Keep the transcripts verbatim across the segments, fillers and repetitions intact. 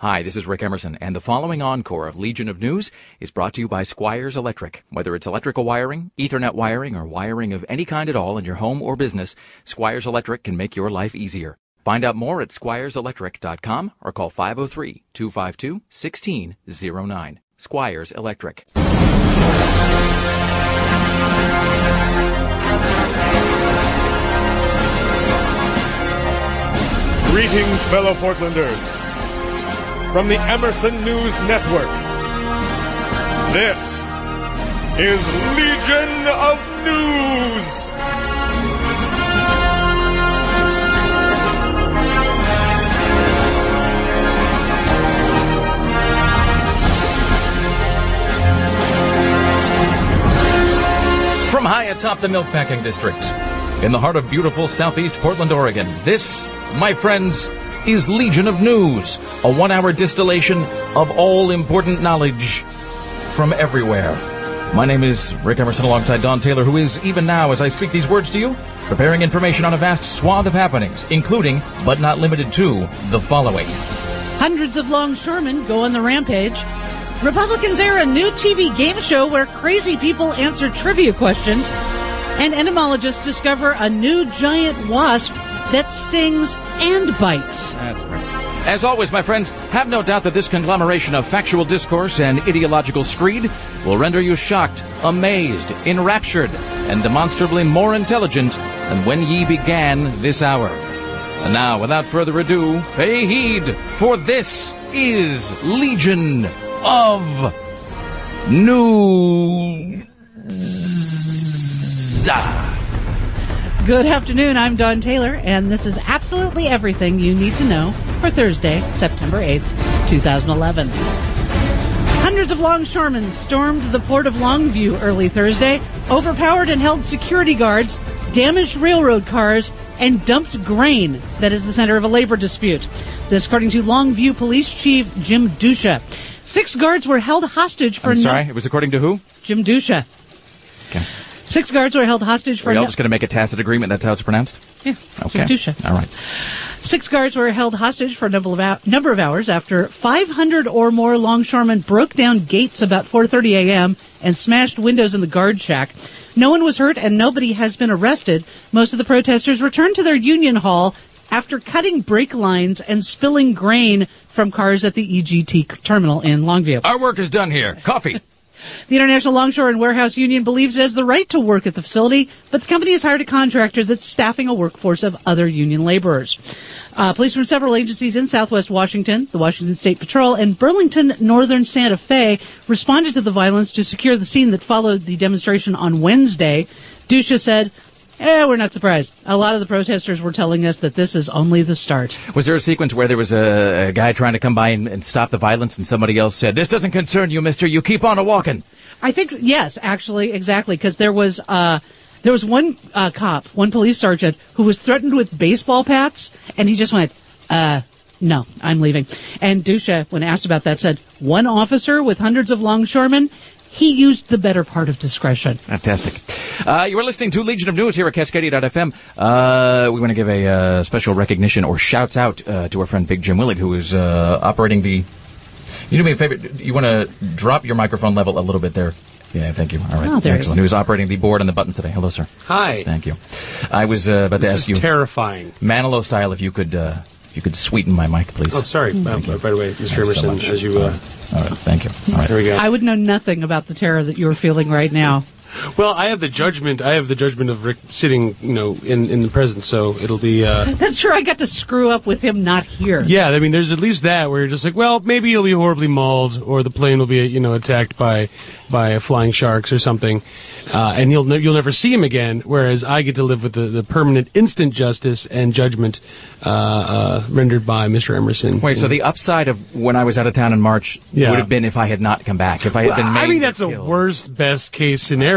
Hi, this is Rick Emerson, and the following encore of Legion of News is brought to you by Squires Electric. Whether it's electrical wiring, Ethernet wiring, or wiring of any kind at all in your home or business, Squires Electric can make your life easier. Find out more at squires electric dot com or call five oh three, two five two, one six oh nine. Squires Electric. Greetings, fellow Portlanders. From the Emerson News Network, this is Legion of News. From high atop the Milkpacking District, in the heart of beautiful southeast Portland, Oregon, this, my friends, is Legion of News, a one-hour distillation of all important knowledge from everywhere. My name is Rick Emerson alongside Don Taylor, who is, even now as I speak these words to you, preparing information on a vast swath of happenings, including, but not limited to, the following. Hundreds of longshoremen go on the rampage. Republicans air a new T V game show where crazy people answer trivia questions. And entomologists discover a new giant wasp that stings and bites. That's great. As always, my friends, have no doubt that this conglomeration of factual discourse and ideological screed will render you shocked, amazed, enraptured, and demonstrably more intelligent than when ye began this hour. And now, without further ado, pay heed, for this is Legion of News. Good afternoon, I'm Dawn Taylor, and this is absolutely everything you need to know for Thursday, September eighth, twenty eleven. Hundreds of longshoremen stormed the port of Longview early Thursday, overpowered and held security guards, damaged railroad cars, and dumped grain that is the center of a labor dispute. This according to Longview Police Chief Jim Dusha. Six guards were held hostage for... I'm sorry, no- it was according to who? Jim Dusha. Okay. Six guards were held hostage for... Are y'all no- just going to make a tacit agreement that's how it's pronounced? Yeah, okay. Jim Dusha. All right. Six guards were held hostage for a number of, hou- number of hours after five hundred or more longshoremen broke down gates about four thirty a.m. and smashed windows in the guard shack. No one was hurt and nobody has been arrested. Most of the protesters returned to their union hall after cutting brake lines and spilling grain from cars at the E G T terminal in Longview. Our work is done here. Coffee. The International Longshore and Warehouse Union believes it has the right to work at the facility, but the company has hired a contractor that's staffing a workforce of other union laborers. Uh, police from several agencies in southwest Washington, the Washington State Patrol, and Burlington Northern Santa Fe responded to the violence to secure the scene that followed the demonstration on Wednesday. Dusha said, Eh, we're not surprised. A lot of the protesters were telling us that this is only the start. Was there a sequence where there was a, a guy trying to come by and, and stop the violence and somebody else said, this doesn't concern you, mister, you keep on a-walking? I think, yes, actually, exactly, because there was uh, there was one uh, cop, one police sergeant, who was threatened with baseball bats, and he just went, uh, no, I'm leaving. And Dusha, when asked about that, said, one officer with hundreds of longshoremen, he used the better part of discretion. Fantastic. Uh, you are listening to Legion of News here at Cascadia dot f m. Uh, we want to give a uh, special recognition or shouts out uh, to our friend Big Jim Willett, who is uh, operating the... You do me a favor. You want to drop your microphone level a little bit there? Yeah, thank you. All right. Oh, there Excellent. He was operating the board and the buttons today. Hello, sir. Hi. Thank you. I was uh, about this to ask is you... terrifying. Manilow style, if you could... Uh, If you could sweeten my mic, please. Oh, sorry. Um, by the way, Mister Thanks Emerson, so as you... Uh, All right. All right. Thank you. All right. There we go. I would know nothing about the terror that you're feeling right now. Well, I have the judgment. I have the judgment of Rick sitting, you know, in, in the present. So it'll be. Uh, That's true. I got to screw up with him not here. yeah, I mean, there's at least that where you're just like, well, maybe he'll be horribly mauled, or the plane will be, you know, attacked by by flying sharks or something, uh, and you'll ne- you'll never see him again. Whereas I get to live with the, the permanent, instant justice and judgment uh, uh, rendered by Mister Emerson. Wait, so the upside of when I was out of town in March Yeah. would have been if I had not come back. If I had Well, been made I mean, that's a killed. worst, best case scenario.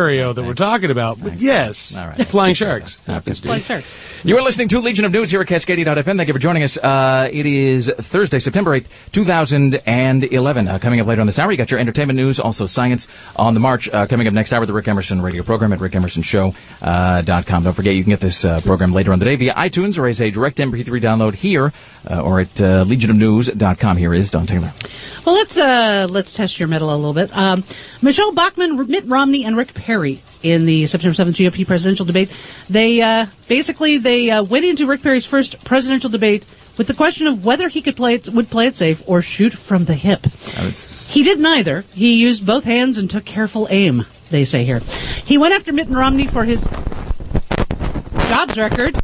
scenario that Thanks. we're talking about. But Thanks. yes, All right. flying sharks. Flying sharks. You are listening to Legion of News here at Cascadia dot f m. Thank you for joining us. Uh, it is Thursday, September eighth, two thousand eleven. Uh, coming up later on this hour, you got your entertainment news, also science on the march. Uh, coming up next hour, the Rick Emerson radio program at rick emerson show dot com. Don't forget, you can get this uh, program later on the day via iTunes or as a direct M P three download here uh, or at uh, legion of news dot com. Here is Don Taylor. Well, let's uh, let's test your mettle a little bit. Um, Michelle Bachmann, Mitt Romney, and Rick Perry in the September seventh G O P presidential debate. They uh, basically they uh, went into Rick Perry's first presidential debate with the question of whether he could play it would play it safe or shoot from the hip. Was... He did neither. He used both hands and took careful aim, they say here. He went after Mitt Romney for his jobs record,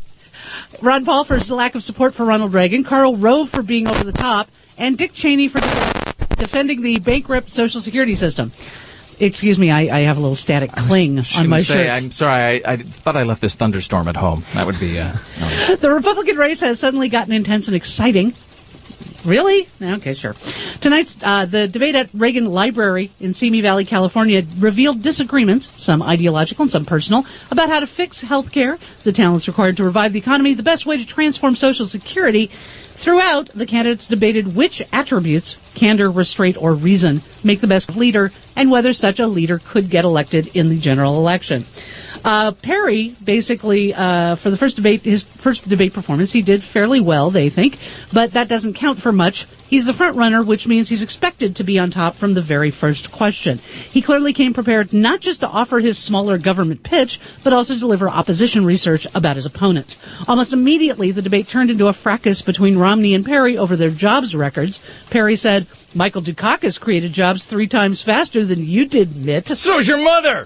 Ron Paul for his lack of support for Ronald Reagan, Karl Rove for being over the top, and Dick Cheney for de- defending the bankrupt Social Security system. Excuse me, I, I have a little static cling on my say, shirt. I'm sorry, I, I thought I left this thunderstorm at home. That would be... Uh, no. The Republican race has suddenly gotten intense and exciting. Really? Okay, sure. Tonight's uh, the debate at Reagan Library in Simi Valley, California, revealed disagreements, some ideological and some personal, about how to fix health care, the talents required to revive the economy, the best way to transform Social Security. Throughout, the candidates debated which attributes, candor, restraint, or reason, make the best leader, and whether such a leader could get elected in the general election. Uh, Perry, basically, uh, for the first debate, his first debate performance, he did fairly well, they think, but that doesn't count for much. He's the front runner, which means he's expected to be on top from the very first question. He clearly came prepared not just to offer his smaller government pitch, but also to deliver opposition research about his opponents. Almost immediately, the debate turned into a fracas between Romney and Perry over their jobs records. Perry said, "Michael Dukakis created jobs three times faster than you did, Mitt." So's your mother!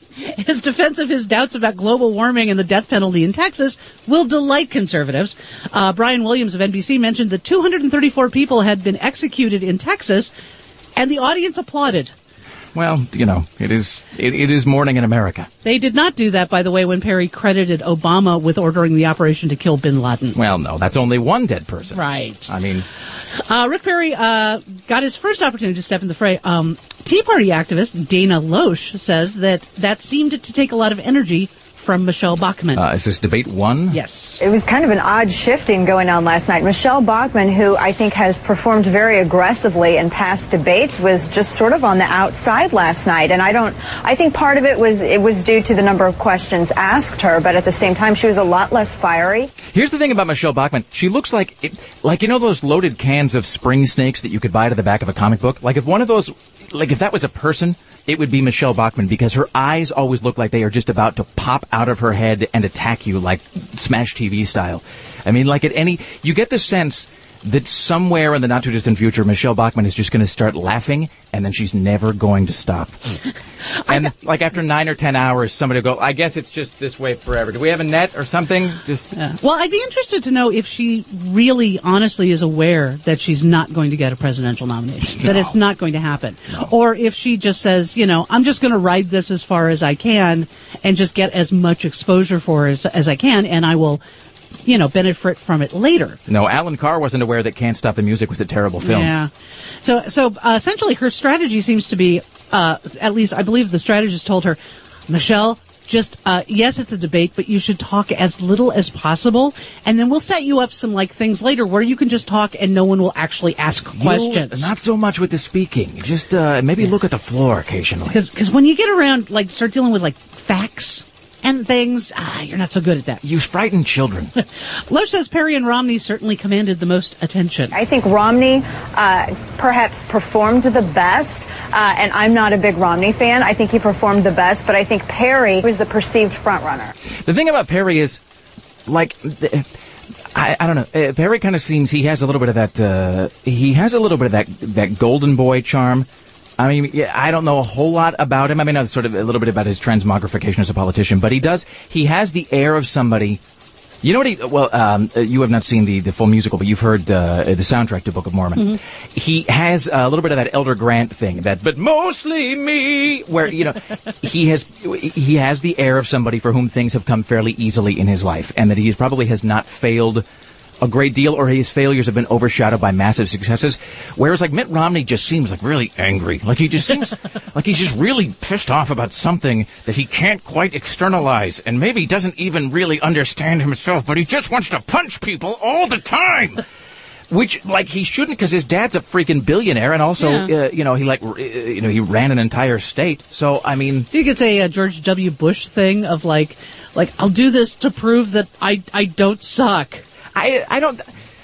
His defense of his doubts about global warming and the death penalty in Texas will delight conservatives. Uh, Brian Williams of N B C mentioned that two hundred thirty-four people had been executed in Texas, and the audience applauded. Well, you know, it is it, it is morning in America. They did not do that, by the way, when Perry credited Obama with ordering the operation to kill bin Laden. Well, no, that's only one dead person. Right. I mean... Uh, Rick Perry uh, got his first opportunity to step in the fray. Um, Tea Party activist Dana Loesch says that that seemed to take a lot of energy from Michelle Bachmann. Uh, is this debate one? Yes. It was kind of an odd shifting going on last night. Michelle Bachmann, who I think has performed very aggressively in past debates, was just sort of on the outside last night. And I don't, I think part of it was, it was due to the number of questions asked her, but at the same time, she was a lot less fiery. Here's the thing about Michelle Bachmann. She looks like, it, like, you know those loaded cans of spring snakes that you could buy at the back of a comic book? Like if one of those, like if that was a person, it would be Michelle Bachmann, because her eyes always look like they are just about to pop out of her head and attack you like Smash T V style. I mean, like at any, you get the sense that somewhere in the not-too-distant future, Michelle Bachmann is just going to start laughing, and then she's never going to stop. And, like, after nine or ten hours, somebody will go, I guess it's just this way forever. Do we have a net or something? Just Yeah. Well, I'd be interested to know if she really, honestly is aware that she's not going to get a presidential nomination, No. that it's not going to happen. No. Or if she just says, you know, I'm just going to ride this as far as I can and just get as much exposure for it as, as I can, and I will... you know, benefit from it later. No, Alan Carr wasn't aware that Can't Stop the Music was a terrible film. Yeah. So, so uh, essentially, her strategy seems to be, uh, at least I believe the strategist told her, Michelle, just, uh, yes, it's a debate, but you should talk as little as possible, and then we'll set you up some, like, things later where you can just talk and no one will actually ask questions. You, not so much with the speaking. Just uh, maybe yeah. look at the floor occasionally. Because when you get around, like, start dealing with, like, facts and things, ah, you're not so good at that. You frighten children. Loesch says Perry and Romney certainly commanded the most attention. I think Romney uh, perhaps performed the best, uh, and I'm not a big Romney fan. I think he performed the best, but I think Perry was the perceived frontrunner. The thing about Perry is, like... I, I don't know. Uh, Perry kind of seems he has a little bit of that. Uh, he has a little bit of that that golden boy charm. I mean, yeah, I don't know a whole lot about him. I mean, I know sort of a little bit about his transmogrification as a politician, but he does. He has the air of somebody. You know what he? Well, um, you have not seen the, the full musical, but you've heard uh, the soundtrack to Book of Mormon. Mm-hmm. He has a little bit of that Elder Grant thing, that but mostly me, where you know he has he has the air of somebody for whom things have come fairly easily in his life, and that he probably has not failed a great deal, or his failures have been overshadowed by massive successes. Whereas, like, Mitt Romney just seems like really angry. Like, he just seems like he's just really pissed off about something that he can't quite externalize, and maybe he doesn't even really understand himself, but he just wants to punch people all the time. Which, like, he shouldn't, because his dad's a freaking billionaire, and also, Yeah. uh, you know, he, like, uh, you know, he ran an entire state. So, I mean... You think it's a, uh George W. Bush thing of, like, like, I'll do this to prove that I, I don't suck. I I don't...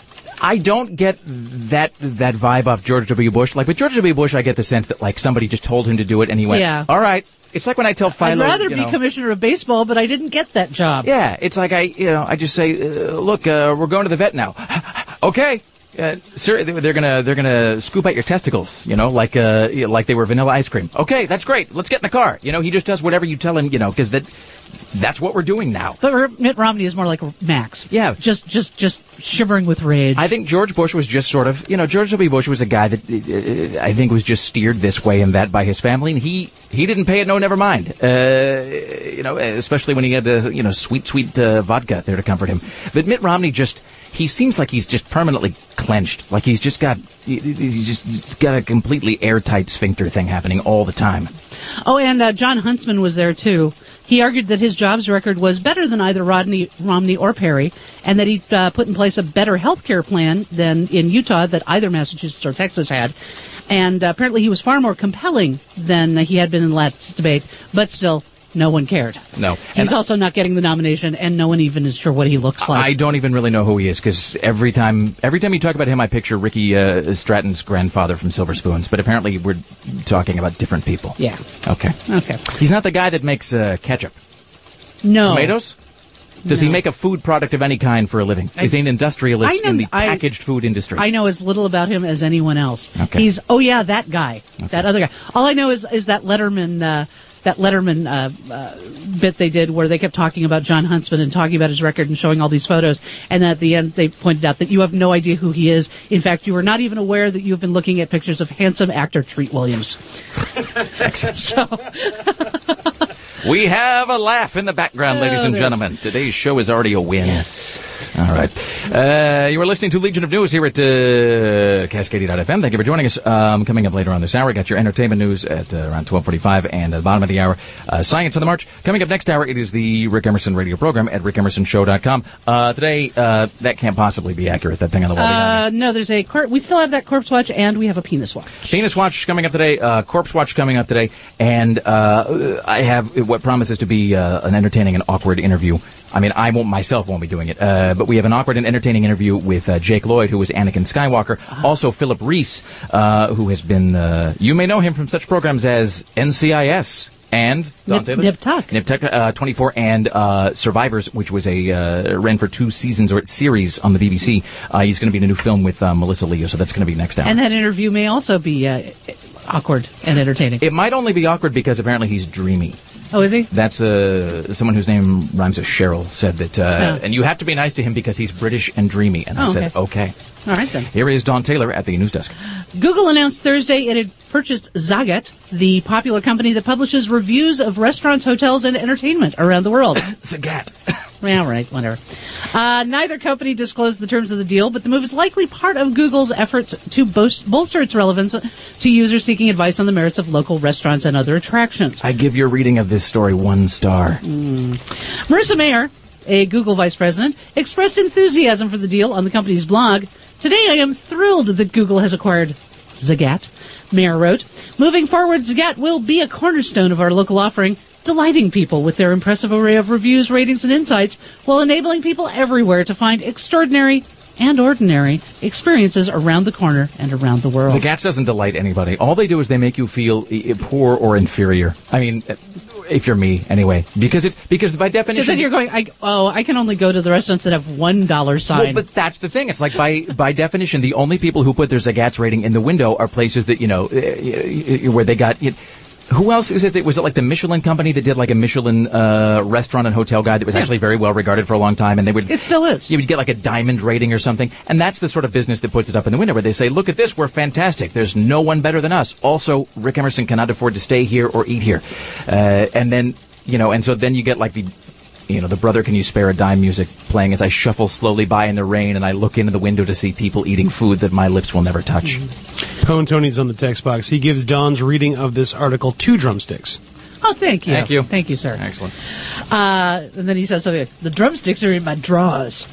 I don't get that that vibe off George W. Bush. Like, with George W. Bush, I get the sense that, like, somebody just told him to do it, and he went, Yeah. all right. It's like when I tell Philo... I'd rather you be know, commissioner of baseball, but I didn't get that job. Yeah, it's like I, you know, I just say, uh, look, uh, we're going to the vet now. Okay. Uh, sir, they're gonna they're gonna scoop out your testicles, you know, like uh like they were vanilla ice cream. Okay, that's great. Let's get in the car. You know, he just does whatever you tell him, you know, because that that's what we're doing now. But Mitt Romney is more like Max. Yeah. Just, just, just shivering with rage. I think George Bush was just sort of, you know, George W. Bush was a guy that uh, I think was just steered this way and that by his family, and he he didn't pay it no, never mind. Uh, you know, especially when he had, uh, you know, sweet, sweet uh, vodka there to comfort him. But Mitt Romney just, he seems like he's just permanently clenched. Like he's just got, he's just he's got a completely airtight sphincter thing happening all the time. Oh, and uh, John Huntsman was there, too. He argued that his jobs record was better than either Rodney, Romney or Perry, and that he uh, put in place a better health care plan than in Utah that either Massachusetts or Texas had. And uh, apparently he was far more compelling than he had been in the last debate, but still, no one cared. No. He's And also not getting the nomination, and no one even is sure what he looks like. I don't even really know who he is, because every time every time you talk about him, I picture Ricky uh, Stratton's grandfather from Silver Spoons, but apparently we're talking about different people. Yeah. Okay. Okay. He's not the guy that makes uh, ketchup. No. Tomatoes? Does No. he make a food product of any kind for a living? Is he an industrialist I know- in the I- packaged food industry? I know as little about him as anyone else. Okay. He's oh yeah, that guy, that other guy. All I know is is that Letterman uh, that Letterman uh, uh, bit they did where they kept talking about John Huntsman and talking about his record and showing all these photos, and then at the end they pointed out that you have no idea who he is. In fact, you are not even aware that you've been looking at pictures of handsome actor Treat Williams. So. We have a laugh in the background, ladies Oh, and there's- gentlemen. Today's show is already a win. Yes. All right. Uh, you are listening to Legion of News here at uh, Cascadia dot f m. Thank you for joining us. Um, coming up later on this hour, we got your entertainment news at uh, around twelve forty-five, and at the bottom of the hour, uh, Science on the March. Coming up next hour, it is the Rick Emerson radio program at rick emerson show dot com. Uh, today, uh, that can't possibly be accurate, that thing on the wall. Uh, no, there's a cor- we still have that corpse watch, and we have a penis watch. Penis Watch coming up today, uh, Corpse Watch coming up today, and uh, I have what promises to be uh, an entertaining and awkward interview. I mean, I won't myself won't be doing it, uh, but we have an awkward and entertaining interview with uh, Jake Lloyd, who is Anakin Skywalker. Also, Philip Reese, uh, who has been, uh, you may know him from such programs as N C I S and Nip, Nip Tuck. Nip Tuck, uh, twenty-four, and uh, Survivors, which was a uh, ran for two seasons or series on the B B C. Uh, he's going to be in a new film with uh, Melissa Leo, so that's going to be next hour. And that interview may also be uh, awkward and entertaining. It might only be awkward because apparently he's dreamy. Oh, is he? That's uh, someone whose name rhymes with Cheryl said that, uh, Oh. and you have to be nice to him because he's British and dreamy. And I Oh, said, okay. All right, then. Here is Don Taylor at the news desk. Google announced Thursday it had purchased Zagat, the popular company that publishes reviews of restaurants, hotels, and entertainment around the world. Zagat. Yeah, right, whatever. Uh, neither company disclosed the terms of the deal, but the move is likely part of Google's efforts to boast, bolster its relevance to users seeking advice on the merits of local restaurants and other attractions. I give your reading of this story one star. Mm. Marissa Mayer, a Google vice president, expressed enthusiasm for the deal on the company's blog. Today I am thrilled that Google has acquired Zagat, Mayer wrote. Moving forward, Zagat will be a cornerstone of our local offering, delighting people with their impressive array of reviews, ratings, and insights, while enabling people everywhere to find extraordinary and ordinary experiences around the corner and around the world. Zagat doesn't delight anybody. All they do is they make you feel i- poor or inferior. I mean, if you're me, anyway. Because it because by definition... Because then you're going, I, oh, I can only go to the restaurants that have one dollar sign. Well, but that's the thing. It's like by by definition, the only people who put their Zagat's rating in the window are places that, you know, uh, where they got... You know, who else is it? That, was it like the Michelin company that did like a Michelin uh, restaurant and hotel guide that was Yeah. actually very well regarded for a long time? And they would... It still is. You would get like a diamond rating or something. And that's the sort of business that puts it up in the window where they say, look at this, we're fantastic. There's no one better than us. Also, Rick Emerson cannot afford to stay here or eat here. Uh, and then... You know, and so then you get like the you know, the Brother Can You Spare a Dime music playing as I shuffle slowly by in the rain and I look into the window to see people eating food that my lips will never touch. Mm-hmm. Pone Tony's on the text box. He gives Don's reading of this article two drumsticks. Oh, thank you. Thank you. Thank you, sir. Excellent. Uh, and then he says something like, the drumsticks are in my drawers.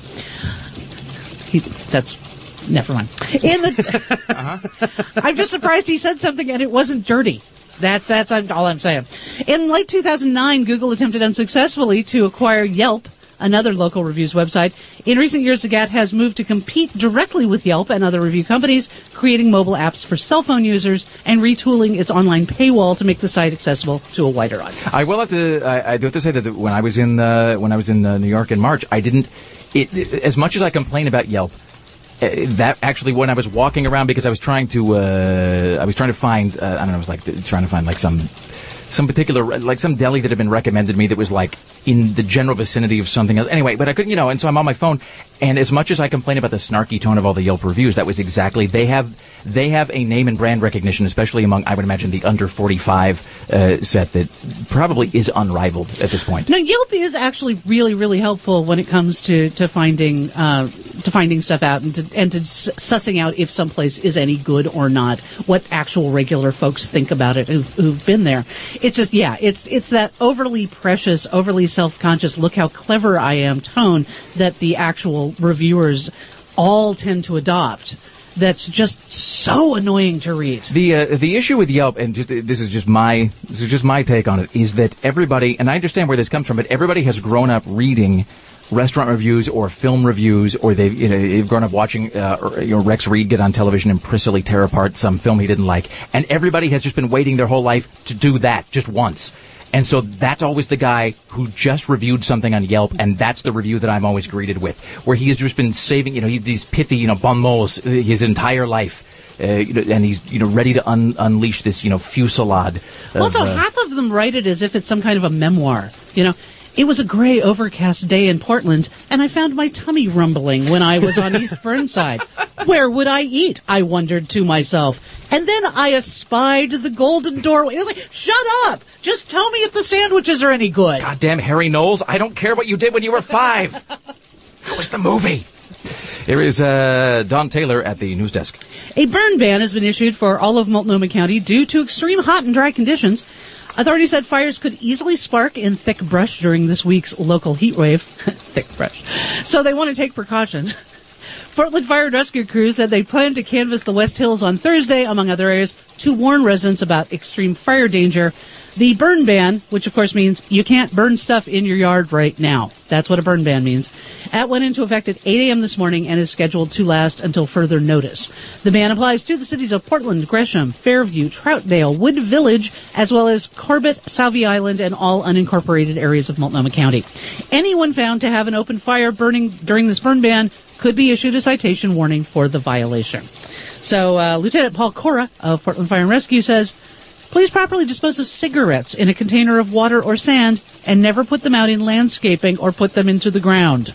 He, that's, never mind. In the, uh-huh. I'm just surprised he said something and it wasn't dirty. That's that's all I'm saying. In late two thousand nine, Google attempted unsuccessfully to acquire Yelp, another local reviews website. In recent years, the G A T has moved to compete directly with Yelp and other review companies, creating mobile apps for cell phone users and retooling its online paywall to make the site accessible to a wider audience. I will have to. I, I do have to say that when I was in uh, when I was in uh, New York in March, I didn't. It, it, as much as I complain about Yelp, uh, that actually when I was walking around because I was trying to uh, I was trying to find uh, I don't know I was like trying to find like some. Some particular, like some deli that had been recommended to me that was like in the general vicinity of something else. Anyway, but I couldn't, you know, and so I'm on my phone, and as much as I complain about the snarky tone of all the Yelp reviews, that was exactly, they have, they have a name and brand recognition, especially among, I would imagine, the under forty-five uh, set that probably is unrivaled at this point. Now, Yelp is actually really, really helpful when it comes to, to finding, uh, to finding stuff out and to, and to sussing out if someplace is any good or not, what actual regular folks think about it who've, who've been there. It's just, yeah, it's it's that overly precious, overly self-conscious, look how clever I am tone that the actual reviewers all tend to adopt. That's just so annoying to read. The uh, the issue with Yelp, and just this is just my this is just my take on it, is that everybody, and I understand where this comes from, but everybody has grown up reading restaurant reviews or film reviews, or they've, you know, they've grown up watching uh, you know, Rex Reed get on television and prissily tear apart some film he didn't like. And everybody has just been waiting their whole life to do that just once. And so that's always the guy who just reviewed something on Yelp, and that's the review that I'm always greeted with, where he has just been saving, you know, he, these pithy, you know, bon mots his entire life. Uh, you know, and he's, you know, ready to un- unleash this, you know, fusillade. Of, also, uh, half of them write it as if it's some kind of a memoir, you know. It was a gray, overcast day in Portland, and I found my tummy rumbling when I was on East Burnside. Where would I eat? I wondered to myself. And then I espied the golden doorway. It was like, shut up! Just tell me if the sandwiches are any good. Goddamn Harry Knowles, I don't care what you did when you were five. How was the movie? Here is uh, Don Taylor at the news desk. A burn ban has been issued for all of Multnomah County due to extreme hot and dry conditions. Authorities said fires could easily spark in thick brush during this week's local heat wave. Thick brush. So they want to take precautions. Portland Fire and Rescue crews said they plan to canvass the West Hills on Thursday, among other areas, to warn residents about extreme fire danger. The burn ban, which of course means you can't burn stuff in your yard right now. That's what a burn ban means. That went into effect at eight a.m. this morning and is scheduled to last until further notice. The ban applies to the cities of Portland, Gresham, Fairview, Troutdale, Wood Village, as well as Corbett, Salvie Island, and all unincorporated areas of Multnomah County. Anyone found to have an open fire burning during this burn ban could be issued a citation warning for the violation. So uh, Lieutenant Paul Cora of Portland Fire and Rescue says, please properly dispose of cigarettes in a container of water or sand and never put them out in landscaping or put them into the ground.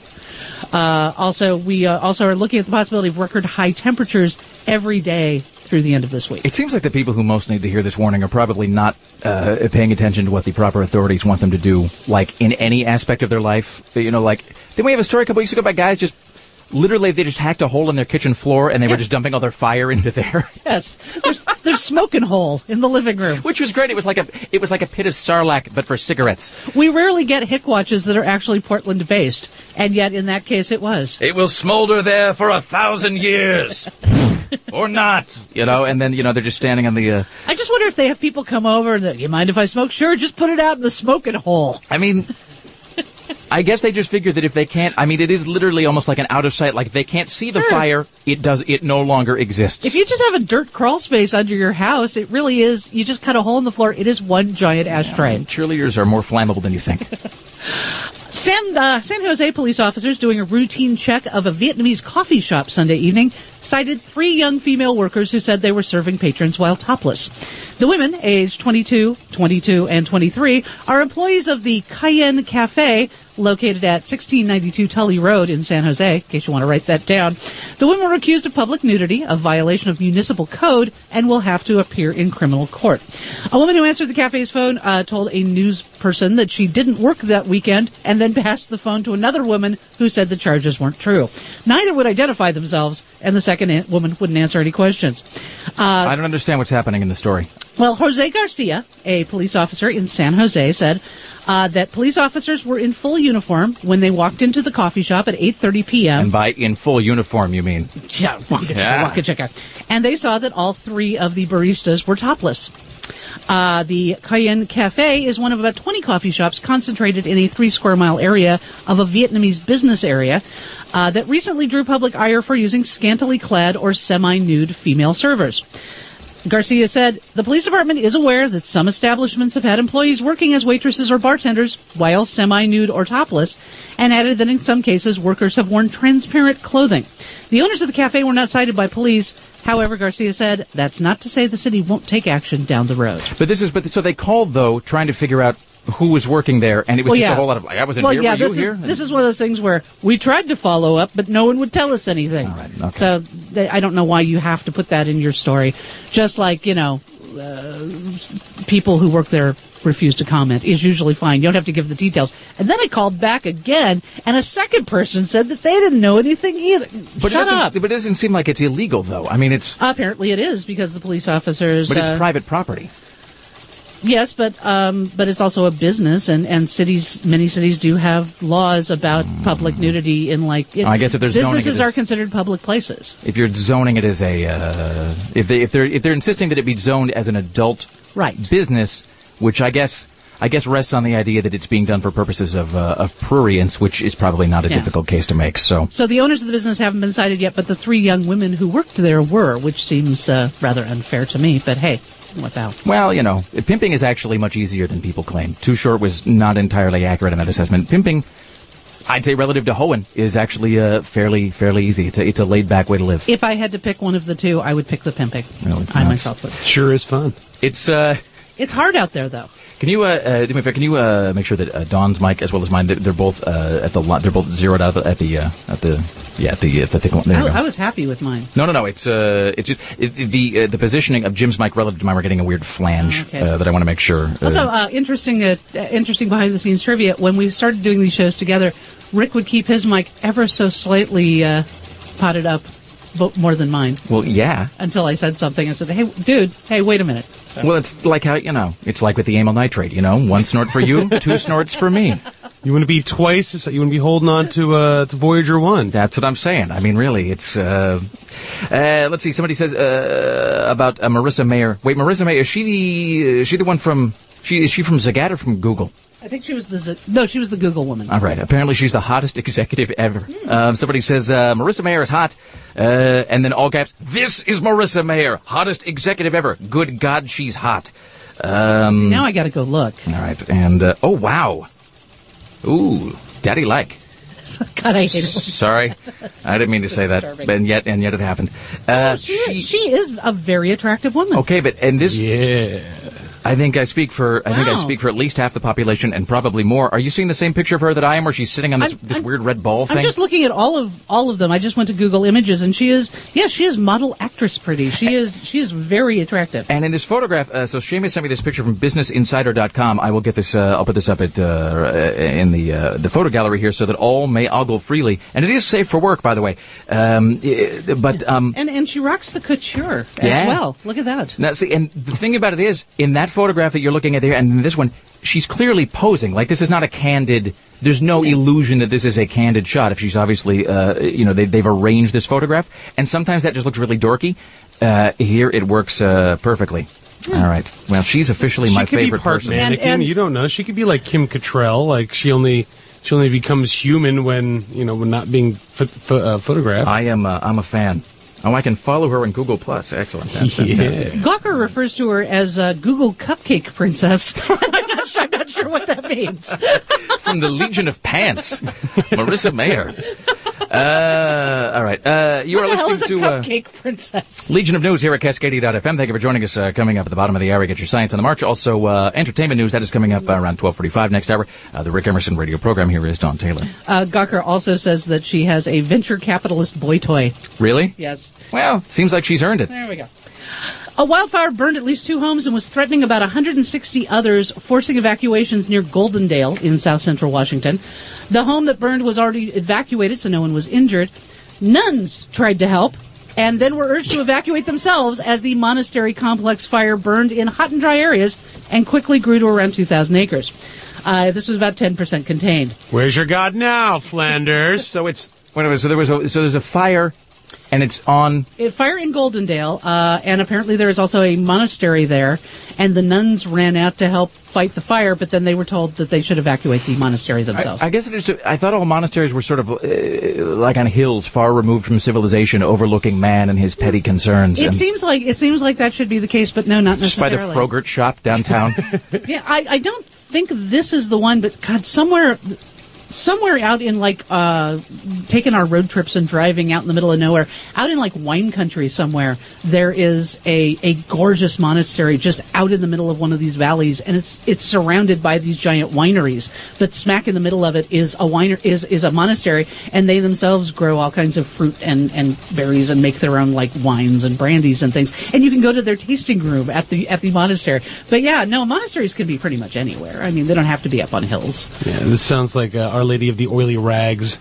Uh, also, we uh, also are looking at the possibility of record high temperatures every day through the end of this week. It seems like the people who most need to hear this warning are probably not uh, paying attention to what the proper authorities want them to do, like in any aspect of their life. You know, like, didn't we have a story a couple weeks ago about guys just literally, they just hacked a hole in their kitchen floor, and they yeah. were just dumping all their fire into there. Yes, there's there's smoking hole in the living room, which was great. It was like a it was like a pit of Sarlacc, but for cigarettes. We rarely get hick watches that are actually Portland based, and yet in that case, it was. It will smolder there for a thousand years, or not, you know. And then you know they're just standing on the. Uh, I just wonder if they have people come over and that, you mind if I smoke? Sure, just put it out in the smoking hole. I mean. I guess they just figured that if they can't, I mean, it is literally almost like an out of sight, like if they can't see the sure. fire, it does, it no longer exists. If you just have a dirt crawl space under your house, it really is, you just cut a hole in the floor, it is one giant ashtray. Yeah, cheerleaders are more flammable than you think. San, uh, San Jose police officers doing a routine check of a Vietnamese coffee shop Sunday evening cited three young female workers who said they were serving patrons while topless. The women, aged twenty-two, twenty-two, and twenty-three, are employees of the Cayenne Cafe, located at sixteen ninety-two Tully Road in San Jose, in case you want to write that down. The women were accused of public nudity, of violation of municipal code, and will have to appear in criminal court. A woman who answered the cafe's phone uh, told a news person that she didn't work that weekend and then passed the phone to another woman who said the charges weren't true. Neither would identify themselves, and the second an- woman wouldn't answer any questions. Uh, I don't understand what's happening in the story. Well, Jose Garcia, a police officer in San Jose, said uh, that police officers were in full uniform when they walked into the coffee shop at eight thirty p.m. And by in full uniform, you mean? Yeah, waka chicka, Yeah. waka chicka. And they saw that all three of the baristas were topless. Uh, the Cayenne Cafe is one of about twenty coffee shops concentrated in a three square mile area of a Vietnamese business area uh, that recently drew public ire for using scantily clad or semi-nude female servers. Garcia said, the police department is aware that some establishments have had employees working as waitresses or bartenders while semi-nude or topless, and added that in some cases workers have worn transparent clothing. The owners of the cafe were not cited by police. However, Garcia said, that's not to say the city won't take action down the road. But this is, but so they called though, trying to figure out who was working there, and it was Well, just yeah. a whole lot of like, I wasn't Well, here, yeah, were you this here? is this is one of those things where we tried to follow up, but no one would tell us anything. All right, okay. So they, I don't know why you have to put that in your story. Just like, you know, uh, people who work there refuse to comment is usually fine. You don't have to give the details. And then I called back again, and a second person said that they didn't know anything either. But it Shut doesn't, up. But it doesn't seem like it's illegal, though. I mean, it's Apparently it is, because the police officers... but it's uh, private property. Yes, but um, but it's also a business, and, and cities, many cities do have laws about public nudity in like. It, I guess if there's zoning, businesses it are is- considered public places. If you're zoning it as a, uh, if they if they're if they're insisting that it be zoned as an adult Right. business, which I guess I guess rests on the idea that it's being done for purposes of uh, of prurience, which is probably not a Yeah. difficult case to make. So. So the owners of the business haven't been cited yet, but the three young women who worked there were, which seems uh, rather unfair to me. But hey, what the hell? Well, you know, pimping is actually much easier than people claim. Too Short was not entirely accurate in that assessment. Pimping, I'd say, relative to hoeing, is actually uh, fairly fairly easy. It's a, it's a laid-back way to live. If I had to pick one of the two, I would pick the pimping. Really? I That's- myself would. Sure is fun. It's uh, It's hard out there, though. can you uh, uh do me a favor? Can you uh make sure that uh, Dawn's mic as well as mine, they're, they're both uh at the li- they're both zeroed out at the uh, at the yeah at the at the thick one. There you I, go. I was happy with mine. No, no, no. It's uh, it's just, it, the uh, the positioning of Jim's mic relative to mine. We're getting a weird flange Okay. uh, that I want to make sure. Uh, Also, uh, interesting, uh, uh, interesting behind-the-scenes trivia. When we started doing these shows together, Rick would keep his mic ever so slightly uh, potted up, but more than mine. well, yeah. Until I said something, I said, "Hey, dude, hey, wait a minute." So, Well, it's like how you know. It's like with the amyl nitrate. You know, one snort for you, two snorts for me. You want to be twice as you want to be holding on to uh, to Voyager one. That's what I'm saying. I mean, really, it's. Uh, uh, let's see. Somebody says uh, about uh, Marissa Mayer. Wait, Marissa Mayer. Is she the? Is she the one from? She is she from Zagat or from Google? I think she was the Z- no, she was the Google woman. All right. Apparently, she's the hottest executive ever. Um, somebody says uh, Marissa Mayer is hot, uh, and then all caps. This is Marissa Mayer, hottest executive ever. Good God, she's hot. Um, Now I got to go look. all right. And uh, oh wow, ooh, daddy like. God, I hate it. Sorry, I didn't mean to say that, disturbing. and yet and yet it happened. Uh, She, she is a very attractive woman. okay, but and this. Yeah. I think I speak for I think I Wow. speak for at least half the population and probably more. Are you seeing the same picture of her that I am, where she's sitting on this I'm- this I'm- weird red ball thing? I'm just looking at all of all of them. I just went to Google Images, and she is, yeah, she is model actress pretty. She is she is very attractive. And in this photograph, uh, so Seamus sent me this picture from business insider dot com. I will get this. Uh, I'll put this up at uh, in the uh, the photo gallery here, so that all may ogle freely. And it is safe for work, by the way. Um, i- but um, And and she rocks the couture as Yeah. well. Look at that. now, see, and the thing about it is, in that photograph that you're looking at there, and in this one, she's clearly posing. Like, this is not a candid. There's no illusion that this is a candid shot. If she's obviously, uh, you know, they, they've arranged this photograph, and sometimes that just looks really dorky. Uh, here, it works uh, perfectly. All right. Well, she's officially She my could favorite be part person. mannequin. And- and- you don't know. She could be like Kim Cattrall. Like she only she only becomes human when you know when not being pho- pho- uh, photographed. I am. Uh, I'm a fan. Oh, I can follow her on Google Plus. Excellent. That's fantastic. Yeah. Gawker refers to her as uh, Google Cupcake Princess. I'm not sure. I'm not sure what that means. From the Legion of Pants, Marissa Mayer. Uh, all right. Uh, you what are the hell listening is a to uh, cupcake princess? Legion of News here at Cascadia dot f m. Thank you for joining us. Uh, coming up at the bottom of the hour, we get your Science on the March. Also, uh, entertainment news. That is coming up uh, around twelve forty-five next hour. Uh, the Rick Emerson radio program. Here is Dawn Taylor. Uh, Gawker also says that she has a venture capitalist boy toy. Really? Yes. Well, seems like she's earned it. There we go. A wildfire burned at least two homes and was threatening about one hundred sixty others, forcing evacuations near Goldendale in south central Washington. The home that burned was already evacuated, so no one was injured. Nuns tried to help and then were urged to evacuate themselves as the monastery complex fire burned in hot and dry areas and quickly grew to around two thousand acres. Uh, this was about ten percent contained. Where's your God now, Flanders? So it's wait a minute. So there was a, so there's a fire, and it's on. It fire in Goldendale, uh, and apparently there is also a monastery there, and the nuns ran out to help fight the fire, but then they were told that they should evacuate the monastery themselves. I, I guess it is. I thought all monasteries were sort of uh, like on hills, far removed from civilization, overlooking man and his petty concerns. It and seems like it seems like that should be the case, but no, not just by necessarily. the Frogurt shop downtown. Yeah, I, I don't think this is the one, but God, somewhere. Somewhere out in, like, uh, taking our road trips and driving out in the middle of nowhere, out in, like, wine country somewhere, there is a, a gorgeous monastery just out in the middle of one of these valleys, and it's it's surrounded by these giant wineries. But smack in the middle of it is a winer is, is a monastery, and they themselves grow all kinds of fruit and, and berries and make their own, like, wines and brandies and things. And you can go to their tasting room at the at the monastery. But, yeah, no, monasteries can be pretty much anywhere. I mean, they don't have to be up on hills. Yeah, this sounds like uh, Our Lady of the Oily Rags.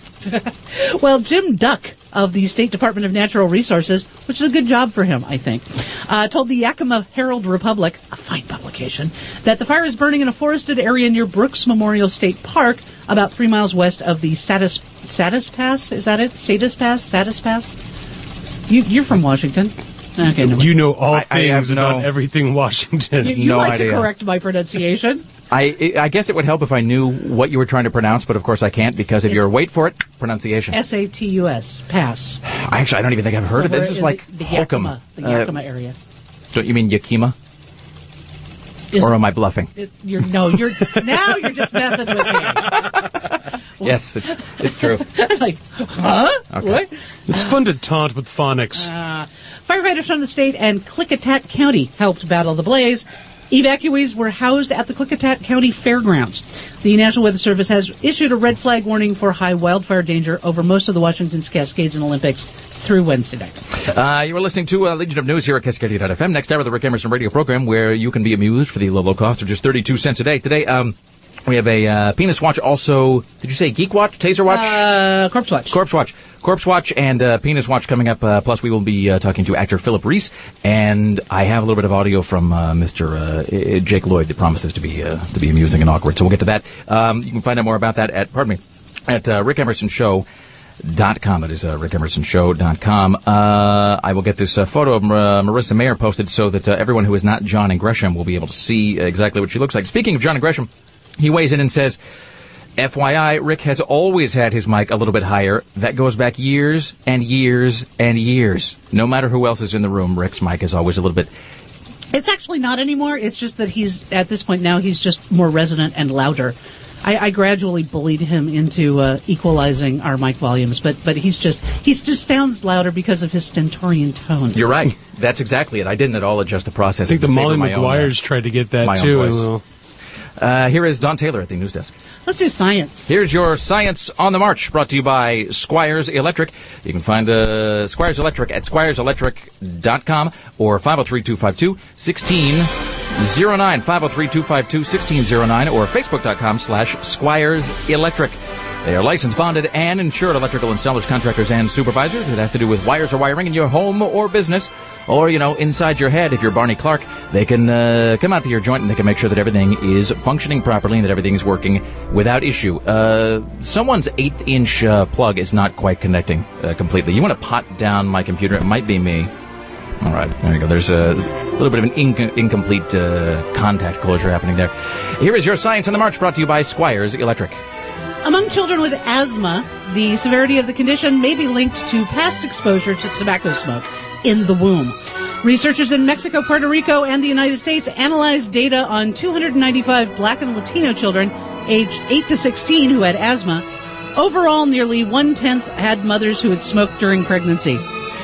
Well, Jim Duck of the State Department of Natural Resources, which is a good job for him, I think, uh, told the Yakima Herald Republic, a fine publication, that the fire is burning in a forested area near Brooks Memorial State Park, about three miles west of the Satis, Satis Pass? Is that it? Satis Pass? Satis Pass? You, you're from Washington. Okay, no. You know all I- I things have about no- everything Washington. You, you no like idea. to correct my pronunciation. I I guess it would help if I knew what you were trying to pronounce, but of course I can't because of It's- your wait for it pronunciation. S A T U S, pass. I actually I don't even think I've heard of it. This is Somewhere like in the, the Holcomb. Yakima, the Uh, Yakima area. Don't you mean Yakima? Is- Or am I bluffing? It, you're, no, you're now you're just messing with me. Yes, it's it's true. I'm like, huh? Okay. What? It's fun to taunt with phonics. Uh, firefighters from the state and Klickitat County helped battle the blaze. Evacuees were housed at the Klickitat County Fairgrounds. The National Weather Service has issued a red flag warning for high wildfire danger over most of the Washington's Cascades and Olympics through Wednesday night. Uh, you are listening to uh, Legion of News here at Cascadia dot f m. Next hour, the Rick Emerson radio program, where you can be amused for the low, low cost of just thirty-two cents a day. Today, um, we have a uh, Penis Watch. Also, did you say Geek Watch, Taser Watch? Uh, Corpse Watch. Corpse Watch. Corpse Watch and uh, Penis Watch coming up. Uh, plus, we will be uh, talking to actor Philip Reese. And I have a little bit of audio from uh, Mister Uh, Jake Lloyd that promises to be uh, to be amusing and awkward. So we'll get to that. Um, you can find out more about that at, pardon me, at uh, Rick Emerson Show. Dot com. It is uh, Rick Emerson Show dot com. Uh, I will get this uh, photo of uh, Marissa Mayer posted so that uh, everyone who is not John and Gresham will be able to see exactly what she looks like. Speaking of John and Gresham, he weighs in and says, F Y I, Rick has always had his mic a little bit higher. That goes back years and years and years. No matter who else is in the room, Rick's mic is always a little bit... It's actually not anymore. It's just that he's, at this point now, he's just more resonant and louder. I, I gradually bullied him into uh, equalizing our mic volumes, but but he's just he's just sounds louder because of his stentorian tone. You're right. That's exactly it. I didn't at all adjust the process. I think the Molly McGuires tried to get that my own too. voice. Well, Uh, here is Don Taylor at the news desk. Let's do science. Here's your Science on the March, brought to you by Squires Electric. You can find uh, Squires Electric at squires electric dot com or five oh three, two five two, one six zero nine, five oh three, two five two, one six zero nine, or facebook dot com slash Squires Electric. They are licensed, bonded, and insured electrical installers, contractors, and supervisors. It has to do with wires or wiring in your home or business, or, you know, inside your head. If you're Barney Clark, they can uh, come out to your joint and they can make sure that everything is functioning properly and that everything is working without issue. Uh, someone's eighth-inch uh, plug is not quite connecting uh, completely. You want to pot down my computer? It might be me. All right, there you go. There's a, there's a little bit of an inc- incomplete uh, contact closure happening there. Here is your Science on the March, brought to you by Squires Electric. Among children with asthma, the severity of the condition may be linked to past exposure to tobacco smoke in the womb. Researchers in Mexico, Puerto Rico, and the United States analyzed data on two hundred ninety-five black and Latino children aged eight to sixteen who had asthma Overall, nearly one-tenth had mothers who had smoked during pregnancy.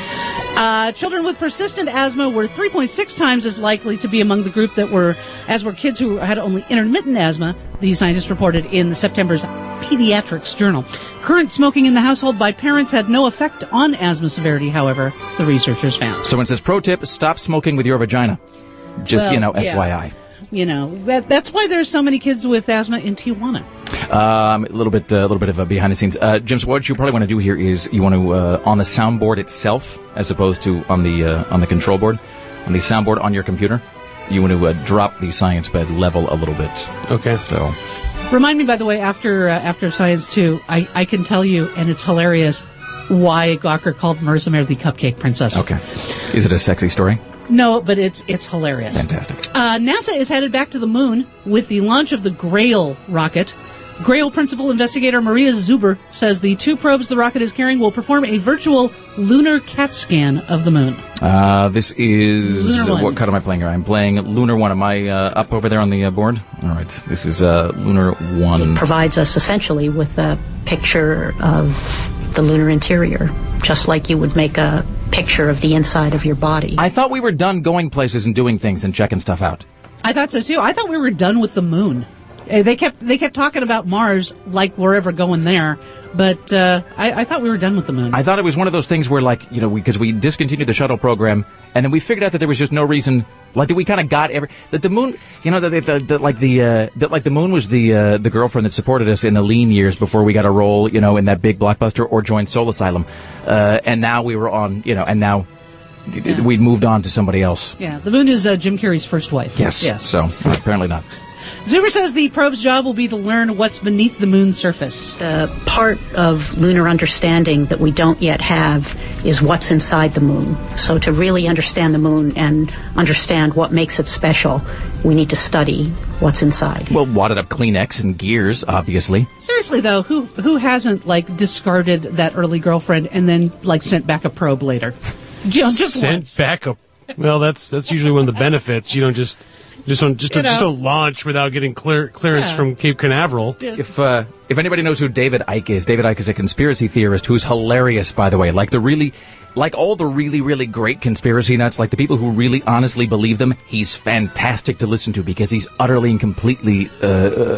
Uh, children with persistent asthma were three point six times as likely to be among the group that were, as were kids who had only intermittent asthma, the scientists reported in September's Pediatrics Journal. Current smoking in the household by parents had no effect on asthma severity, however, the researchers found. So it says, pro tip, stop smoking with your vagina. Just, Well, you know, yeah. F Y I. You know, that that's why there's so many kids with asthma in Tijuana. Um, a little bit, a uh, little bit of uh, behind the scenes. Uh, Jim, so what you probably want to do here is you want to uh, on the soundboard itself, as opposed to on the uh, on the control board, on the soundboard on your computer, you want to uh, drop the science bed level a little bit. Okay. So, Remind me, by the way, after uh, after Science two, I, I can tell you, and it's hilarious, why Gawker called Marissa Mayer the Cupcake Princess. okay, is it a sexy story? No, but it's it's hilarious. Fantastic. Uh, NASA is headed back to the moon with the launch of the Grail rocket. Grail principal investigator Maria Zuber says the two probes the rocket is carrying will perform a virtual lunar CAT scan of the moon. Uh, this is Lunar one. what card am I playing here? I'm playing Lunar One. Am I uh, up over there on the uh, board? All right, this is uh, Lunar One. Provides us essentially with a picture of the lunar interior, just like you would make a picture of the inside of your body. I thought we were done going places and doing things and checking stuff out. I thought so too. I thought we were done with the moon. Uh, They kept they kept talking about Mars like we're ever going there, but uh, I, I thought we were done with the moon. I thought it was one of those things where, like, you know, because we, we discontinued the shuttle program, and then we figured out that there was just no reason, like, that we kind of got every that the moon, you know, that the, the, the, like the uh, that like the moon was the uh, the girlfriend that supported us in the lean years before we got a role, you know, in that big blockbuster or joined Soul Asylum, uh, and now we were on, you know, and now Yeah. we'd moved on to somebody else. Yeah, the moon is uh, Jim Carrey's first wife. Yes. Yes. So apparently not. Zuber says the probe's job will be to learn what's beneath the moon's surface. The part of lunar understanding that we don't yet have is what's inside the moon. So to really understand the moon and understand what makes it special, we need to study what's inside. Well, wadded up Kleenex and gears, obviously. Seriously though, who who hasn't like discarded that early girlfriend and then like sent back a probe later? Just, just Sent once. back up. Well, that's that's usually one of the benefits. You don't just just don't just You don't, just know. don't launch without getting clear, clearance Yeah. from Cape Canaveral. If uh, if anybody knows who David Icke is, David Icke is a conspiracy theorist who's hilarious, by the way. Like the really, like all the really, really great conspiracy nuts, like the people who really honestly believe them, he's fantastic to listen to because he's utterly and completely uh,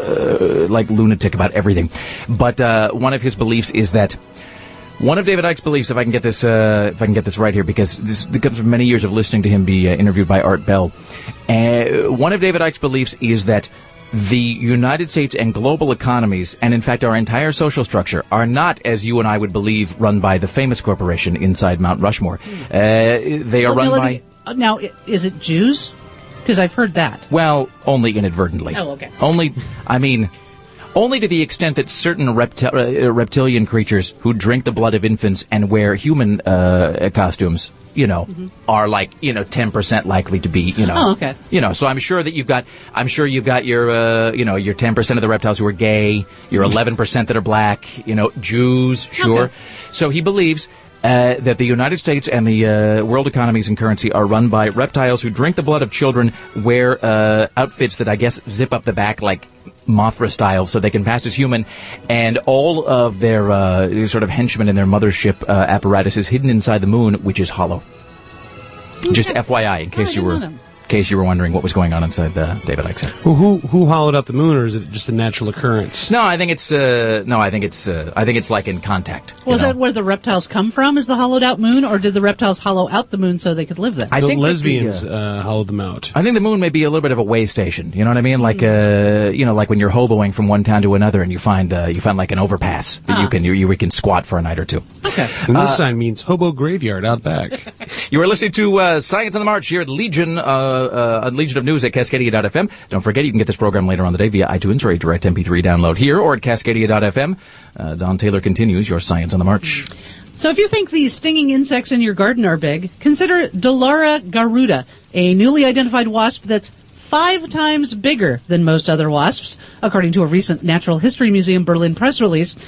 uh, like lunatic about everything. But uh, one of his beliefs is that. One of David Icke's beliefs, if I can get this, uh, if I can get this right here, because this, this comes from many years of listening to him be uh, interviewed by Art Bell. Uh, one of David Icke's beliefs is that the United States and global economies, and in fact our entire social structure, are not, as you and I would believe, run by the famous corporation inside Mount Rushmore. Uh, they are Well, run let by, me- uh, now, i- is it Jews? Because I've heard that. well, only inadvertently. Oh, okay. Only, I mean, only to the extent that certain repti- uh, reptilian creatures who drink the blood of infants and wear human uh, costumes, you know, are like, you know, ten percent likely to be, you know. Oh, okay. You know, so I'm sure that you've got, I'm sure you've got your, uh, you know, your ten percent of the reptiles who are gay, your eleven percent that are black, you know, Jews, sure. Okay. So he believes uh, that the United States and the uh, world economies and currency are run by reptiles who drink the blood of children, wear uh, outfits that I guess zip up the back like Mothra style so they can pass as human, and all of their uh, sort of henchmen and their mothership uh, apparatus is hidden inside the moon, which is hollow. Just Okay. F Y I, in case I you didn't were know that. in case you were wondering what was going on inside the David Icke set. Who, who who hollowed out the moon, or is it just a natural occurrence? No, I think it's uh, no, I think it's uh, I think it's like in contact. you Was know? that where the reptiles come from? Is the hollowed out moon, or did the reptiles hollow out the moon so they could live there? I the think that's the, lesbians uh, uh, hollowed them out. I think the moon may be a little bit of a way station. You know what I mean? Like, uh, you know, like when you're hoboing from one town to another, and you find uh, you find like an overpass that you can you, you can squat for a night or two. Okay. And this sign means hobo graveyard out back. You are listening to uh, Science on the March here at Legion, uh, uh, Legion of News at Cascadia dot f m. Don't forget, you can get this program later on the day via iTunes or a direct M P three download here or at Cascadia dot f m. Uh, Don Taylor continues your Science on the March. So if you think the stinging insects in your garden are big, consider Dollara garuda, a newly identified wasp that's five times bigger than most other wasps, according to a recent Natural History Museum Berlin press release.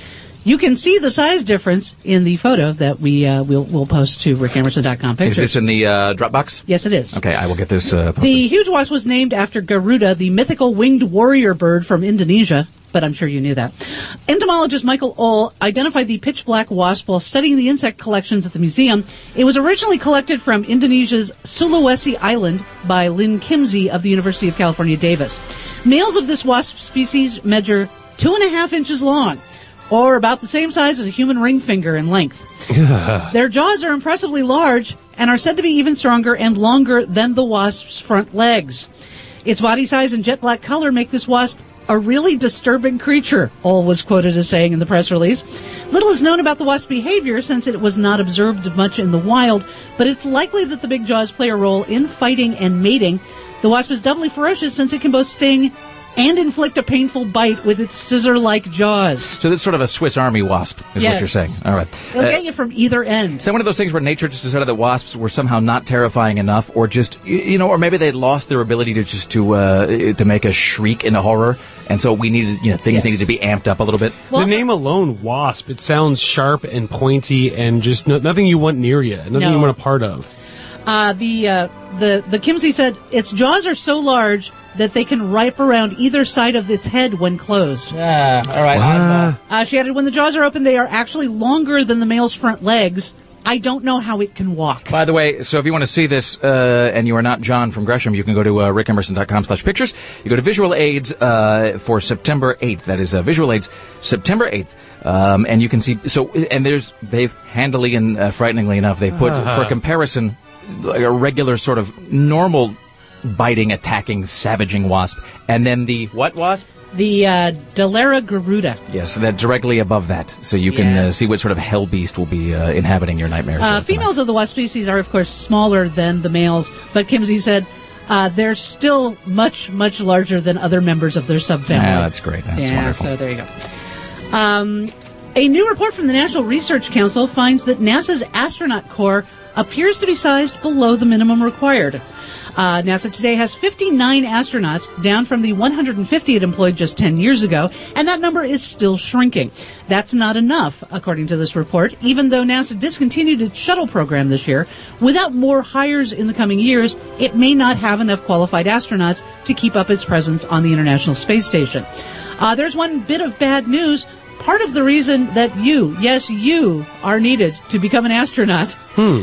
You can see the size difference in the photo that we uh, we'll, we'll post to rick emerson dot com pictures. Is this in the uh, Dropbox? Yes, it is. Okay, I will get this uh, posted. The huge wasp was named after Garuda, the mythical winged warrior bird from Indonesia, but I'm sure you knew that. Entomologist Michael Ohl identified the pitch black wasp while studying the insect collections at the museum. It was originally collected from Indonesia's Sulawesi Island by Lynn Kimsey of the University of California, Davis. Males of this wasp species measure two and a half inches long, or about the same size as a human ring finger in length. Their jaws are impressively large and are said to be even stronger and longer than the wasp's front legs. Its body size and jet black color make this wasp a really disturbing creature, Ohl was quoted as saying in the press release. Little is known about the wasp's behavior since it was not observed much in the wild, but it's likely that the big jaws play a role in fighting and mating. The wasp is doubly ferocious since it can both sting and inflict a painful bite with its scissor-like jaws. So this is sort of a Swiss Army wasp, is yes. what you're saying. All right. It'll Uh, get you from either end. Is that one of those things where nature just decided that wasps were somehow not terrifying enough, or just, y- you know, or maybe they'd lost their ability to just to uh, to make us shriek in horror, and so we needed, you know, things Yes. needed to be amped up a little bit? Well, the name alone, wasp, it sounds sharp and pointy and just no, nothing you want near you, nothing No. you want a part of. Uh, the uh, the the Kimsey said its jaws are so large that they can wrap around either side of its head when closed. Yeah, all right. Ah. Uh, she added, when the jaws are open, they are actually longer than the male's front legs. I don't know how it can walk. By the way, so if you want to see this, uh, and you are not John from Gresham, you can go to uh, rick emerson dot com slash pictures. You go to Visual Aids uh, for September eighth. That is uh, Visual Aids, September eighth. Um, and you can see, so, and there's, they've handily and uh, frighteningly enough, they've put, Uh-huh. for comparison, like a regular sort of normal biting, attacking, savaging wasp, and then the what wasp? The uh, Dalera garuda. Yes, that directly above that, so you can uh, Yes. see what sort of hell beast will be uh, inhabiting your nightmares. Uh, uh, tonight. females of the wasp species are, of course, smaller than the males, but Kimsey said uh, they're still much, much larger than other members of their subfamily. Yeah, that's great. That's yeah, wonderful. so there you go. Um, a new report from the National Research Council finds that NASA's astronaut corps appears to be sized below the minimum required. Uh, NASA today has fifty-nine astronauts, down from the one hundred fifty it employed just ten years ago, and that number is still shrinking. That's not enough, according to this report, even though NASA discontinued its shuttle program this year. Without more hires in the coming years, it may not have enough qualified astronauts to keep up its presence on the International Space Station. Uh, there's one bit of bad news. Part of the reason that you, yes, you, are needed to become an astronaut Hmm.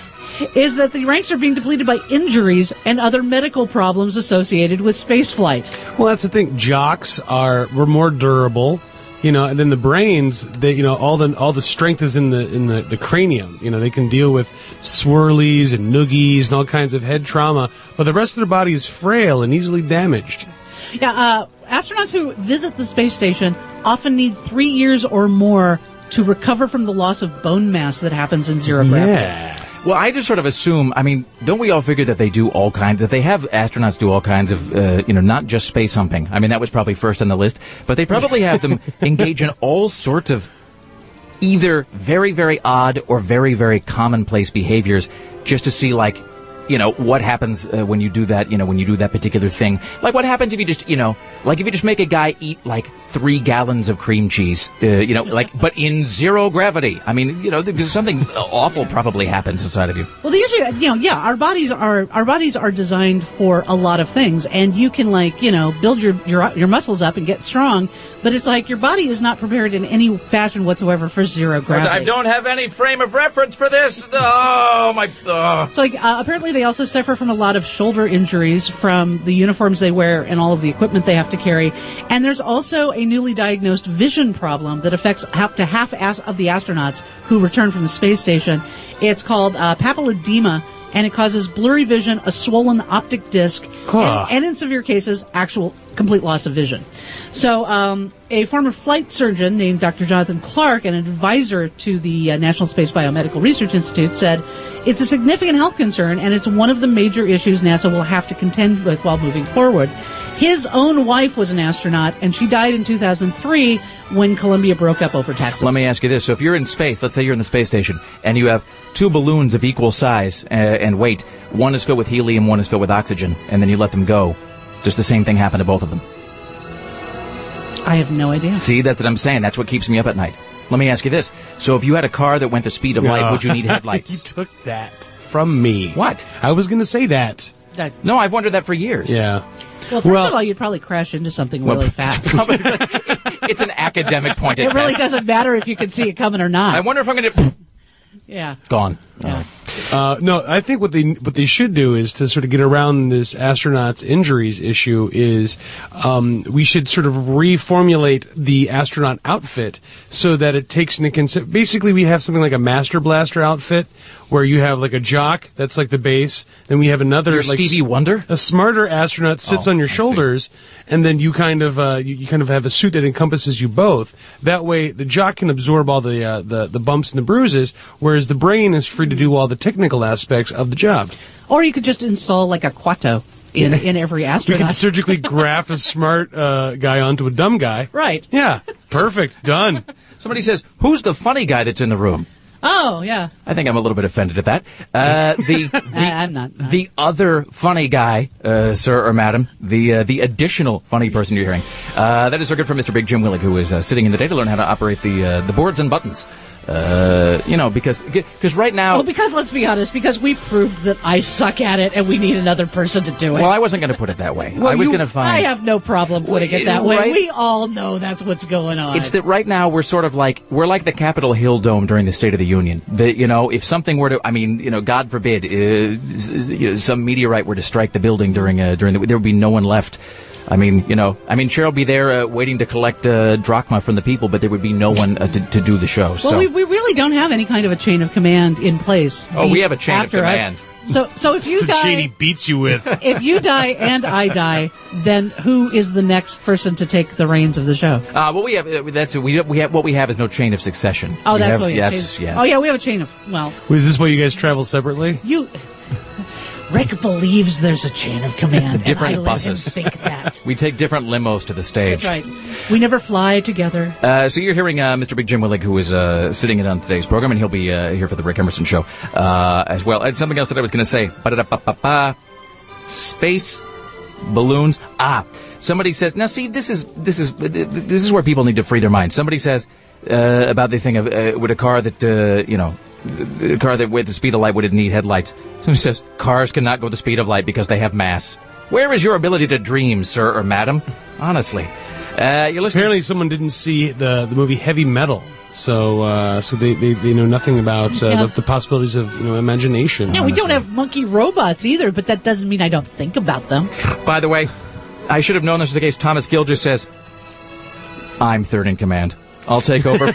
is that the ranks are being depleted by injuries and other medical problems associated with spaceflight. Well, that's the thing. Jocks are were more durable, you know, and then the brains, they, you know, all the all the strength is in the in the, the cranium. You know, they can deal with swirlies and noogies and all kinds of head trauma, but the rest of their body is frail and easily damaged. Yeah, uh, astronauts who visit the space station often need three years or more to recover from the loss of bone mass that happens in zero gravity. Yeah. Well, I just sort of assume, I mean, don't we all figure that they do all kinds, that they have astronauts do all kinds of, uh, you know, not just space humping. I mean, that was probably first on the list, but they probably have them engage in all sorts of either very, very odd or very, very commonplace behaviors just to see, like, you know, what happens uh, when you do that, you know, when you do that particular thing. Like, what happens if you just, you know, like if you just make a guy eat, like, three gallons of cream cheese, uh, you know, like, but in zero gravity. I mean, you know, there's something awful probably happens inside of you. Well, the issue, you know, yeah, our bodies are our bodies are designed for a lot of things, and you can, like, you know, build your your your muscles up and get strong, but it's like your body is not prepared in any fashion whatsoever for zero gravity. I don't have any frame of reference for this. Oh, my... Oh. So, like, uh, apparently they also suffer from a lot of shoulder injuries from the uniforms they wear and all of the equipment they have to carry. And there's also a newly diagnosed vision problem that affects up to half as- of the astronauts who return from the space station. It's called uh, papilledema, and it causes blurry vision, a swollen optic disc, Huh. and, and in severe cases, actual complete loss of vision. So, um, a former flight surgeon named Doctor Jonathan Clark, an advisor to the uh, National Space Biomedical Research Institute, said it's a significant health concern, and it's one of the major issues NASA will have to contend with while moving forward. His own wife was an astronaut, and she died in two thousand three when Columbia broke up over Texas. Let me ask you this. So if you're in space, let's say you're in the space station, and you have two balloons of equal size uh, and weight. One is filled with helium, one is filled with oxygen, and then you let them go. Does the same thing happen to both of them? I have no idea. See, that's what I'm saying. That's what keeps me up at night. Let me ask you this. So if you had a car that went the speed of light, No. would you need You headlights? took that from me. What? I was going to say that. That- No, I've wondered that for years. Yeah. well, first Well- of all, you'd probably crash into something really fast. It's an academic point. It at really best. doesn't matter if you can see it coming or not. I wonder if I'm going to... yeah. Gone. Yeah. Uh, no, I think what they what they should do is to sort of get around this astronauts' injuries issue is um, we should sort of reformulate the astronaut outfit so that it takes into consideration. Basically, we have something like a Master Blaster outfit where you have like a jock that's like the base, then we have another You're like Stevie Wonder? a smarter astronaut sits Oh, on your I see. shoulders, and then you kind of uh, you, you kind of have a suit that encompasses you both. That way, the jock can absorb all the uh, the the bumps and the bruises, whereas the brain is free to do all the technical aspects of the job. Or you could just install like a Quato in, in every We astronaut. could surgically graft a smart uh, guy onto a dumb guy. Right. Yeah, perfect, done. Somebody says, who's the funny guy that's in the room? Oh, yeah. I think I'm a little bit offended at that. Uh, the the, I- I'm not, no. the other funny guy, uh, sir or madam, the uh, the additional funny person you're hearing. Uh, that is so good for Mister Big Jim Willig, who is uh, sitting in the day to learn how to operate the uh, the boards and buttons. Uh, you know, because because right now. Well, because let's be honest, because we proved that I suck at it and we need another person to do it. Well, I wasn't going to put it that way. Well, I was you- going to find. I have no problem putting it that way. Right? We all know that's what's going on. It's that right now we're sort of like we're like the Capitol Hill Dome during the State of the Union. That you know, if something were to, I mean, you know, God forbid, uh, s- you know, some meteorite were to strike the building during uh, during the, there would be no one left. I mean, you know, I mean, Cheryl would be there uh, waiting to collect uh, drachma from the people, but there would be no one uh, to, to do the show. well, So, we, we really don't have any kind of a chain of command in place. Oh, The- we have a chain of after I- command. so, so if you the chain he die, beats you with. if you die and I die, then who is the next person to take the reins of the show? uh, what we have uh, that's we we have what we have is no chain of succession. Oh, We that's have, what we have. yes, chain- yeah. Oh, yeah, we have a chain of. Well, Was this why you guys travel separately? you. Rick believes there's a chain of command. Different and I let him buses. think that. We take different limos to the stage. That's right. We never fly together. Uh, so you're hearing uh, Mister Big Jim Willig, who is uh, sitting in on today's program, and he'll be uh, here for the Rick Emerson show uh, as well. And something else that I was going to say. Ba-da-da-ba-ba-ba. Space balloons. Ah, somebody says. Now, see, this is this is this is where people need to free their minds. Somebody says uh, about the thing of uh, with a car that uh, you know. The the car that with the speed of light would need headlights. Somebody says cars cannot go the speed of light because they have mass. Where is your ability to dream, sir or madam? Honestly, uh, you're listening. Apparently, someone didn't see the the movie Heavy Metal, so uh, so they, they, they know nothing about uh, Yeah. the, the possibilities of you know imagination. Yeah, we don't honestly. have monkey robots either, but that doesn't mean I don't think about them. By the way, I should have known this was the case. Thomas Gill just says, "I'm third in command. I'll take over."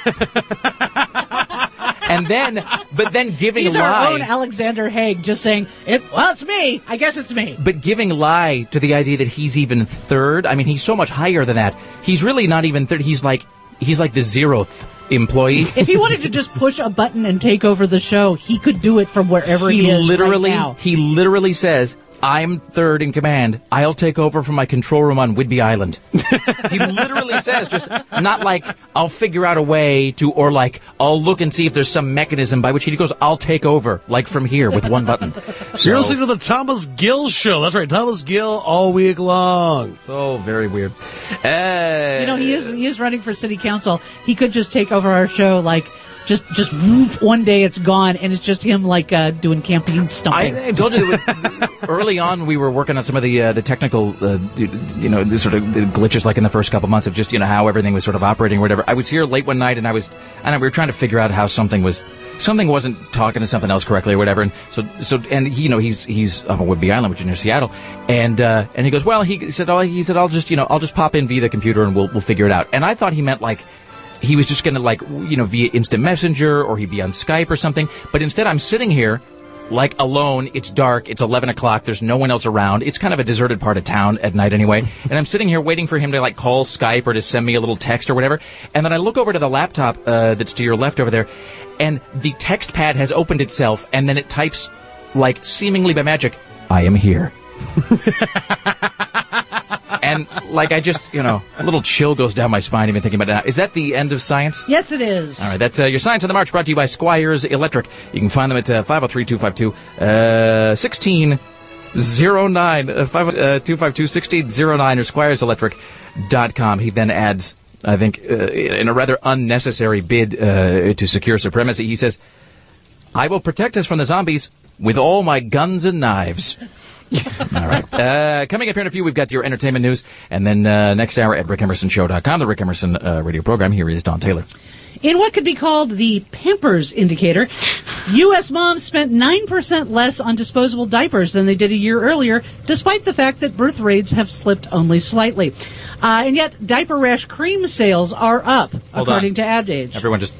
And then, but then giving He's lie. our own Alexander Haig, just saying, it, well, it's me. I guess it's me. But giving lie to the idea that he's even third. I mean, he's so much higher than that. He's really not even third. He's like he's like the zeroth employee. If he wanted to just push a button and take over the show, he could do it from wherever he, is literally right now. he literally says, "I'm third in command. I'll take over from my control room on Whidbey Island." He literally says, just not like I'll figure out a way to, or like I'll look and see if there's some mechanism by which he goes, "I'll take over," like from here with one button. So you're listening to the Thomas Gill Show. That's right, Thomas Gill all week long. So very weird. Uh, You know, he is he is running for city council. He could just take over our show, like just just whoop, one day it's gone, and it's just him like uh, doing campaign stumping. I, I told you that early on we were working on some of the uh, the technical, uh, you know, the sort of the glitches, like in the first couple months of just you know how everything was sort of operating or whatever. I was here late one night and I was, and we were trying to figure out how something was, something wasn't talking to something else correctly or whatever. And so, so, and he, you know, he's he's on Whidbey Island, which is near Seattle, and uh, and he goes, well, he said, oh, he said, I'll just, you know, I'll just pop in via the computer and we'll we'll figure it out. And I thought he meant like. He was just going to, like, you know, via instant messenger or he'd be on Skype or something. But instead, I'm sitting here, like, alone. It's dark. It's eleven o'clock. There's no one else around. It's kind of a deserted part of town at night anyway. And I'm sitting here waiting for him to, like, call Skype or to send me a little text or whatever. And then I look over to the laptop uh, that's to your left over there, and the text pad has opened itself, and then it types, like, seemingly by magic, "I am here." And, like, I just, you know, a little chill goes down my spine even thinking about it now. Is that the end of science? Yes, it is. All right, that's uh, your Science on the March brought to you by Squires Electric. You can find them at uh, five oh three, two five two, sixteen oh nine, uh, five oh two five two, sixteen oh nine or squires electric dot com. He then adds I think, uh, in a rather unnecessary bid uh, to secure supremacy. He says, "I will protect us from the zombies with all my guns and knives." All right. Uh, coming up here in a few, we've got your entertainment news. And then uh, next hour at rick emerson show dot com, the Rick Emerson uh, radio program. Here is Don Taylor. In what could be called the Pampers indicator, U S moms spent nine percent less on disposable diapers than they did a year earlier, despite the fact that birth rates have slipped only slightly. Uh, and yet, diaper rash cream sales are up, Hold according on. to Ad Age. Everyone just...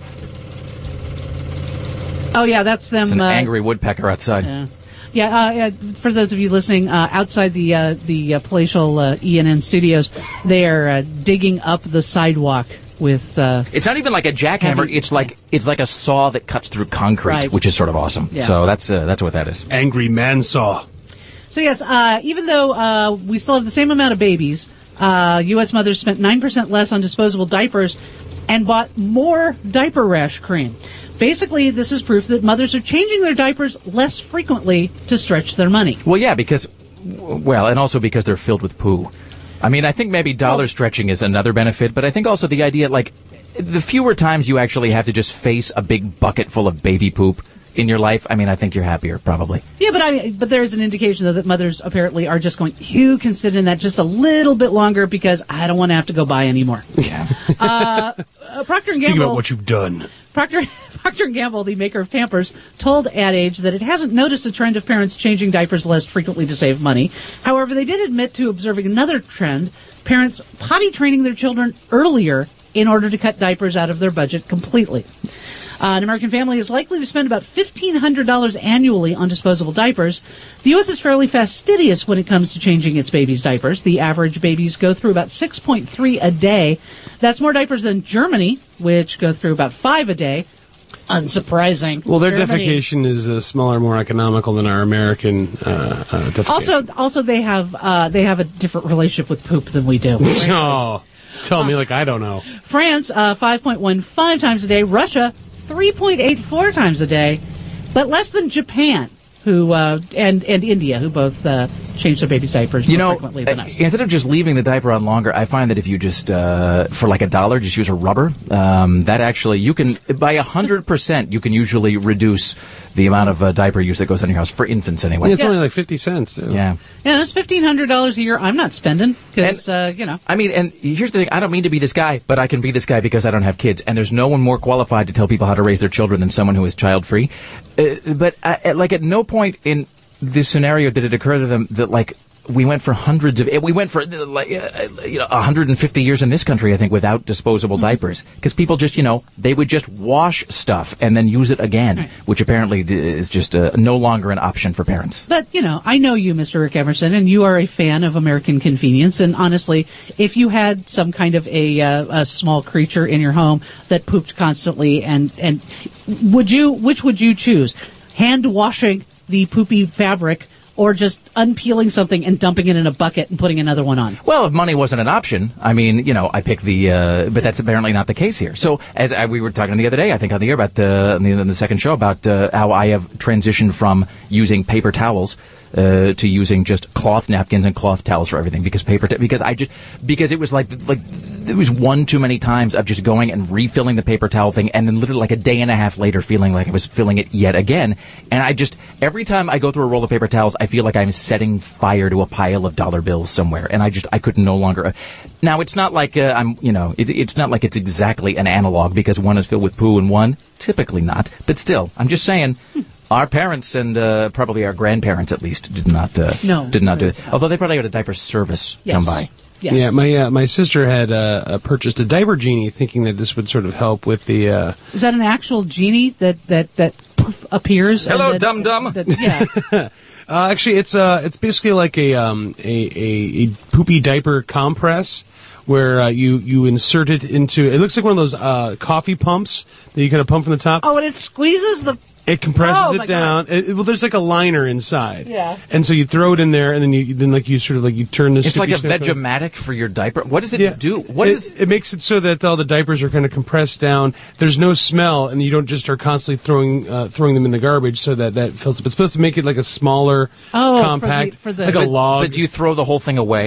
Oh, yeah, that's them. It's an uh, angry woodpecker outside. Yeah. Yeah, uh, uh, for those of you listening, uh, outside the uh, the uh, palatial uh, E N N studios, they are uh, digging up the sidewalk with... Uh, It's not even like a jackhammer. Heavy- It's like it's like a saw that cuts through concrete, Right. which is sort of awesome. Yeah. So that's uh, that's what that is. Angry man saw. So yes, uh, even though uh, we still have the same amount of babies, uh, U S mothers spent nine percent less on disposable diapers and bought more diaper rash cream. Basically, this is proof that mothers are changing their diapers less frequently to stretch their money. Well, yeah, because, well, and also because they're filled with poo. I mean, I think maybe dollar stretching is another benefit, but I think also the idea, like, the fewer times you actually have to just face a big bucket full of baby poop in your life, I mean, I think you're happier, probably. Yeah, but I but there is an indication, though, that mothers apparently are just going, you can sit in that just a little bit longer because I don't want to have to go buy anymore. Yeah. uh, uh, Procter and Think Gamble... about what you've done. Procter, Procter and Gamble, the maker of Pampers, told Ad Age that it hasn't noticed a trend of parents changing diapers less frequently to save money. However, they did admit to observing another trend, parents potty training their children earlier in order to cut diapers out of their budget completely. Uh, an American family is likely to spend about fifteen hundred dollars annually on disposable diapers. The U S is fairly fastidious when it comes to changing its babies' diapers. The average babies go through about six point three a day. That's more diapers than Germany, which go through about five a day. Unsurprising. Well, their Germany. defecation is uh, smaller, more economical than our American uh, uh, defecation. Also, also they have uh, they have a different relationship with poop than we do. Oh, tell me like I don't know. France, uh, five point one five times a day. Russia, three point eight four times a day, but less than Japan, who uh, and and India, who both uh, change their baby's diapers more You know, frequently than uh, us. instead of just leaving the diaper on longer, I find that if you just, uh, for like a dollar, just use a rubber, um, that actually, you can, by a hundred percent, you can usually reduce the amount of uh, diaper use that goes on in your house, for infants anyway. Yeah, it's Yeah. only like fifty cents. Too. Yeah. Yeah, that's fifteen hundred dollars a year. I'm not spending because uh, you know. I mean, and here's the thing, I don't mean to be this guy, but I can be this guy because I don't have kids, and there's no one more qualified to tell people how to raise their children than someone who is child-free. Uh, but, uh, at, like, at no point in this scenario did it occur to them that, like, we went for hundreds of, we went for, uh, like, uh, you know, one hundred fifty years in this country, I think, without disposable Mm-hmm. diapers. Because people just, you know, they would just wash stuff and then use it again, Right. which apparently d- is just uh, no longer an option for parents. But, you know, I know you, Mister Rick Emerson, and you are a fan of American convenience. And honestly, if you had some kind of a, uh, a small creature in your home that pooped constantly, and, and would you, which would you choose? Hand washing the poopy fabric or just unpeeling something and dumping it in a bucket and putting another one on? Well, if money wasn't an option, I mean, you know, I picked the, uh, but that's apparently not the case here. So, as I, we were talking the other day, I think on the air about, uh, in the, in the second show about, uh, how I have transitioned from using paper towels, uh, to using just cloth napkins and cloth towels for everything, because paper, t- because I just, because it was like, like, it was one too many times of just going and refilling the paper towel thing, and then literally like a day and a half later feeling like I was filling it yet again. And I just, every time I go through a roll of paper towels, I feel like I'm setting fire to a pile of dollar bills somewhere, and I just, I could no longer. Now, it's not like uh, I'm, you know, it, it's not like it's exactly an analog, because one is filled with poo and one, typically not. But still, I'm just saying, our parents and uh, probably our grandparents at least did not, uh, No. did not do it. Although they probably had a diaper service Yes. come by. Yes. Yeah, my uh, my sister had uh, uh, purchased a diaper genie, thinking that this would sort of help with the. Uh, Is that an actual genie that, that, that poof, appears? and Hello, that- dum-dum. that- Yeah. uh, actually, it's uh, it's basically like a um a, a, a poopy diaper compress, where uh, you you insert it into. It looks like one of those uh, coffee pumps that you kind of pump from the top. Oh, and it squeeses the... It compresses Oh, my it down. It, it- well, there's like a liner inside. Yeah. And so you throw it in there, and then you then like you sort of like you turn this. It's like a stupid stuff on. Vegematic for your diaper. What does it Yeah. do? What it, is? it makes it so that all the diapers are kind of compressed down. There's no smell, and you don't just are constantly throwing uh, throwing them in the garbage, so that that fills up. It's supposed to make it like a smaller, Oh, for the- compact, for the- like a But- log. But do you throw the whole thing away?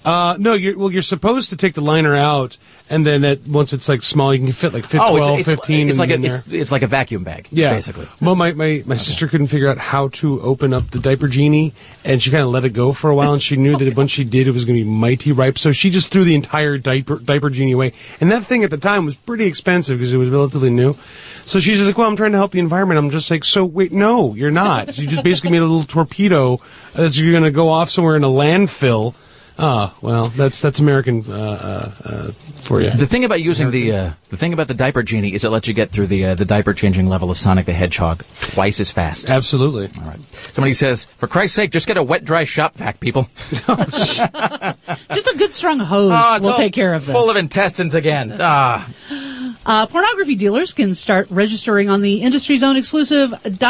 Uh, no, you're, well, you're supposed to take the liner out, and then that, once it's like small, you can fit like fit Oh, twelve, it's, it's, fifteen it's in, like a, in there. it's, it's like a vacuum bag, Yeah. basically. Well, my, my, my sister couldn't figure out how to open up the diaper genie, and she kind of let it go for a while, and she knew that once she did, it was going to be mighty ripe, so she just threw the entire diaper diaper genie away. And that thing at the time was pretty expensive because it was relatively new. So she's just like, well, I'm trying to help the environment. I'm just like, so wait, no, you're not. You just basically made a little torpedo that's going to go off somewhere in a landfill. Ah, well, that's that's American uh, uh, uh, for you. The thing about using the uh, the thing about the diaper genie is it lets you get through the uh, the diaper changing level of Sonic the Hedgehog twice as fast. Absolutely. All right. Somebody says, for Christ's sake, just get a wet dry shop vac, people. Just a good strong hose Oh, it's will all take care of this. Full of intestines again. Ah. Uh, pornography dealers can start registering on the industry's own exclusive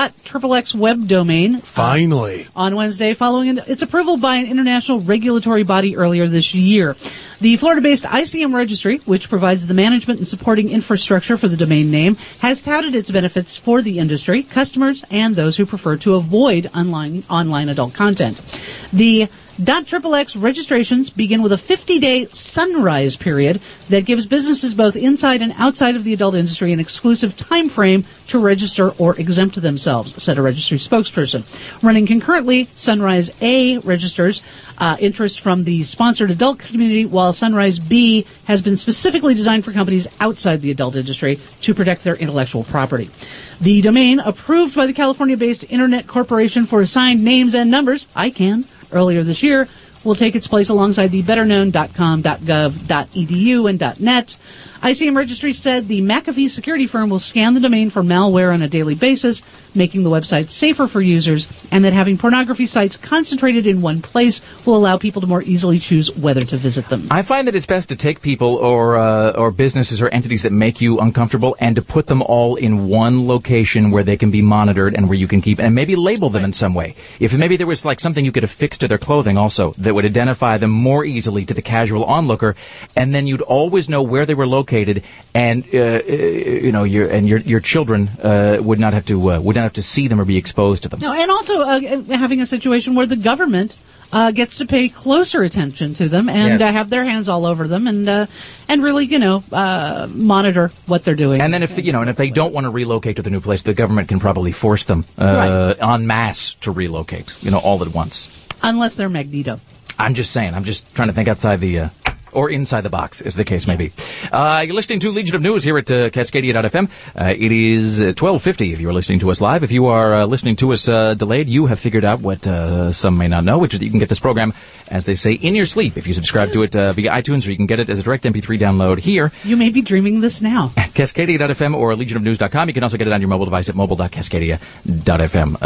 .xxx web domain. Finally. Uh, on Wednesday, following its approval by an international regulatory body earlier this year. The Florida-based I C M Registry, which provides the management and supporting infrastructure for the domain name, has touted its benefits for the industry, customers, and those who prefer to avoid online, online adult content. The .xxx registrations begin with a fifty-day sunrise period that gives businesses both inside and outside of the adult industry an exclusive time frame to register or exempt themselves, said a registry spokesperson. Running concurrently, Sunrise A registers uh, interest from the sponsored adult community, while Sunrise B has been specifically designed for companies outside the adult industry to protect their intellectual property. The domain, approved by the California-based Internet Corporation for Assigned Names and Numbers, I C A N, earlier this year, will take its place alongside the betterknown .com, .gov, .edu, and .net. I C M Registry said the McAfee security firm will scan the domain for malware on a daily basis, making the website safer for users, and that having pornography sites concentrated in one place will allow people to more easily choose whether to visit them. I find that it's best to take people or uh, or businesses or entities that make you uncomfortable and to put them all in one location where they can be monitored and where you can keep, and maybe label them in some way. If maybe there was like something you could affix to their clothing also that would identify them more easily to the casual onlooker, and then you'd always know where they were located, and uh, you know your and your your children uh, would not have to uh, would not have to see them or be exposed to them. No, and also uh, having a situation where the government uh, gets to pay closer attention to them and Yes. uh, have their hands all over them and uh, and really, you know, uh, monitor what they're doing. And then if you know, and if they don't want to relocate to the new place, the government can probably force them uh, en masse to relocate, you know, all at once. Unless they're Magneto. I'm just saying. I'm just trying to think outside the, uh, or inside the box, as the case may be. Uh, you're listening to Legion of News here at uh, Cascadia dot f m. Uh, it is uh, twelve fifty if you're listening to us live. If you are uh, listening to us uh, delayed, you have figured out what uh, some may not know, which is that you can get this program, as they say, in your sleep if you subscribe to it uh, via iTunes, or you can get it as a direct M P three download here You may be dreaming this now. at Cascadia dot f m or legion of news dot com. You can also get it on your mobile device at mobile dot cascadia dot f m.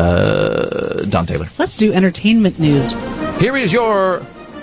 Uh, Don Taylor. Let's do entertainment news. Here is your...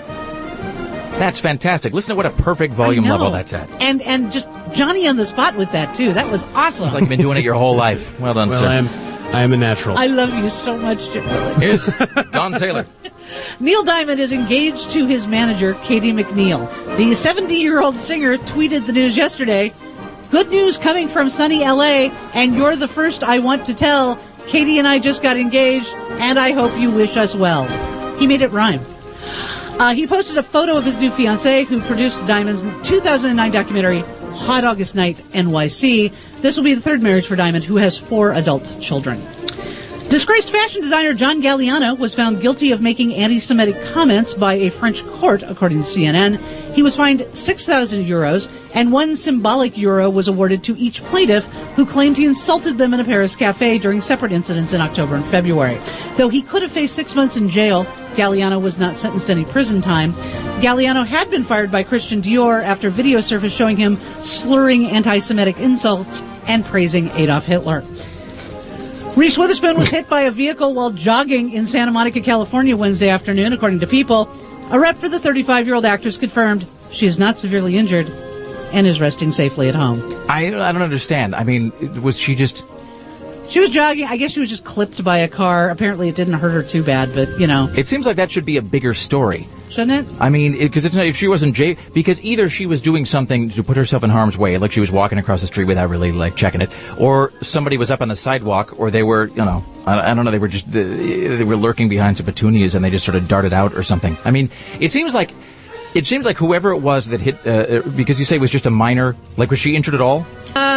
That's fantastic. Listen to what a perfect volume I know. level that's at. And and just Johnny on the spot with that, too. That was awesome. It's like you've been doing it your whole life. Well done, Well, sir. I am, I am a natural. I love you so much, Jim. Here's Don Taylor. Neil Diamond is engaged to his manager, Katie McNeil. The seventy-year-old singer tweeted the news yesterday. Good news coming from sunny L A, and you're the first I want to tell. Katie and I just got engaged, and I hope you wish us well. He made it rhyme. Uh, he posted a photo of his new fiancée, who produced Diamond's two thousand nine documentary, Hot August Night, N Y C. This will be the third marriage for Diamond, who has four adult children. Disgraced fashion designer John Galliano was found guilty of making anti-Semitic comments by a French court, according to C N N. He was fined six thousand euros, and one symbolic euro was awarded to each plaintiff who claimed he insulted them in a Paris cafe during separate incidents in October and February. Though he could have faced six months in jail, Galliano was not sentenced to any prison time. Galliano had been fired by Christian Dior after video surfaced showing him slurring anti-Semitic insults and praising Adolf Hitler. Reese Witherspoon was hit by a vehicle while jogging in Santa Monica, California Wednesday afternoon, according to People. A rep for the thirty-five-year-old actress confirmed she is not severely injured and is resting safely at home. I, I don't understand. I mean, was she just... She was jogging. I guess she was just clipped by a car. Apparently it didn't hurt her too bad, but, you know. It seems like that should be a bigger story. Shouldn't it? I mean, because it, it's not, if she wasn't J, because either she was doing something to put herself in harm's way, like she was walking across the street without really like checking it, or somebody was up on the sidewalk, or they were, you know, I, I don't know, they were just uh, they were lurking behind some petunias and they just sort of darted out or something. I mean, it seems like It seems like whoever it was that hit, uh, because you say it was just a minor, like was she injured at all?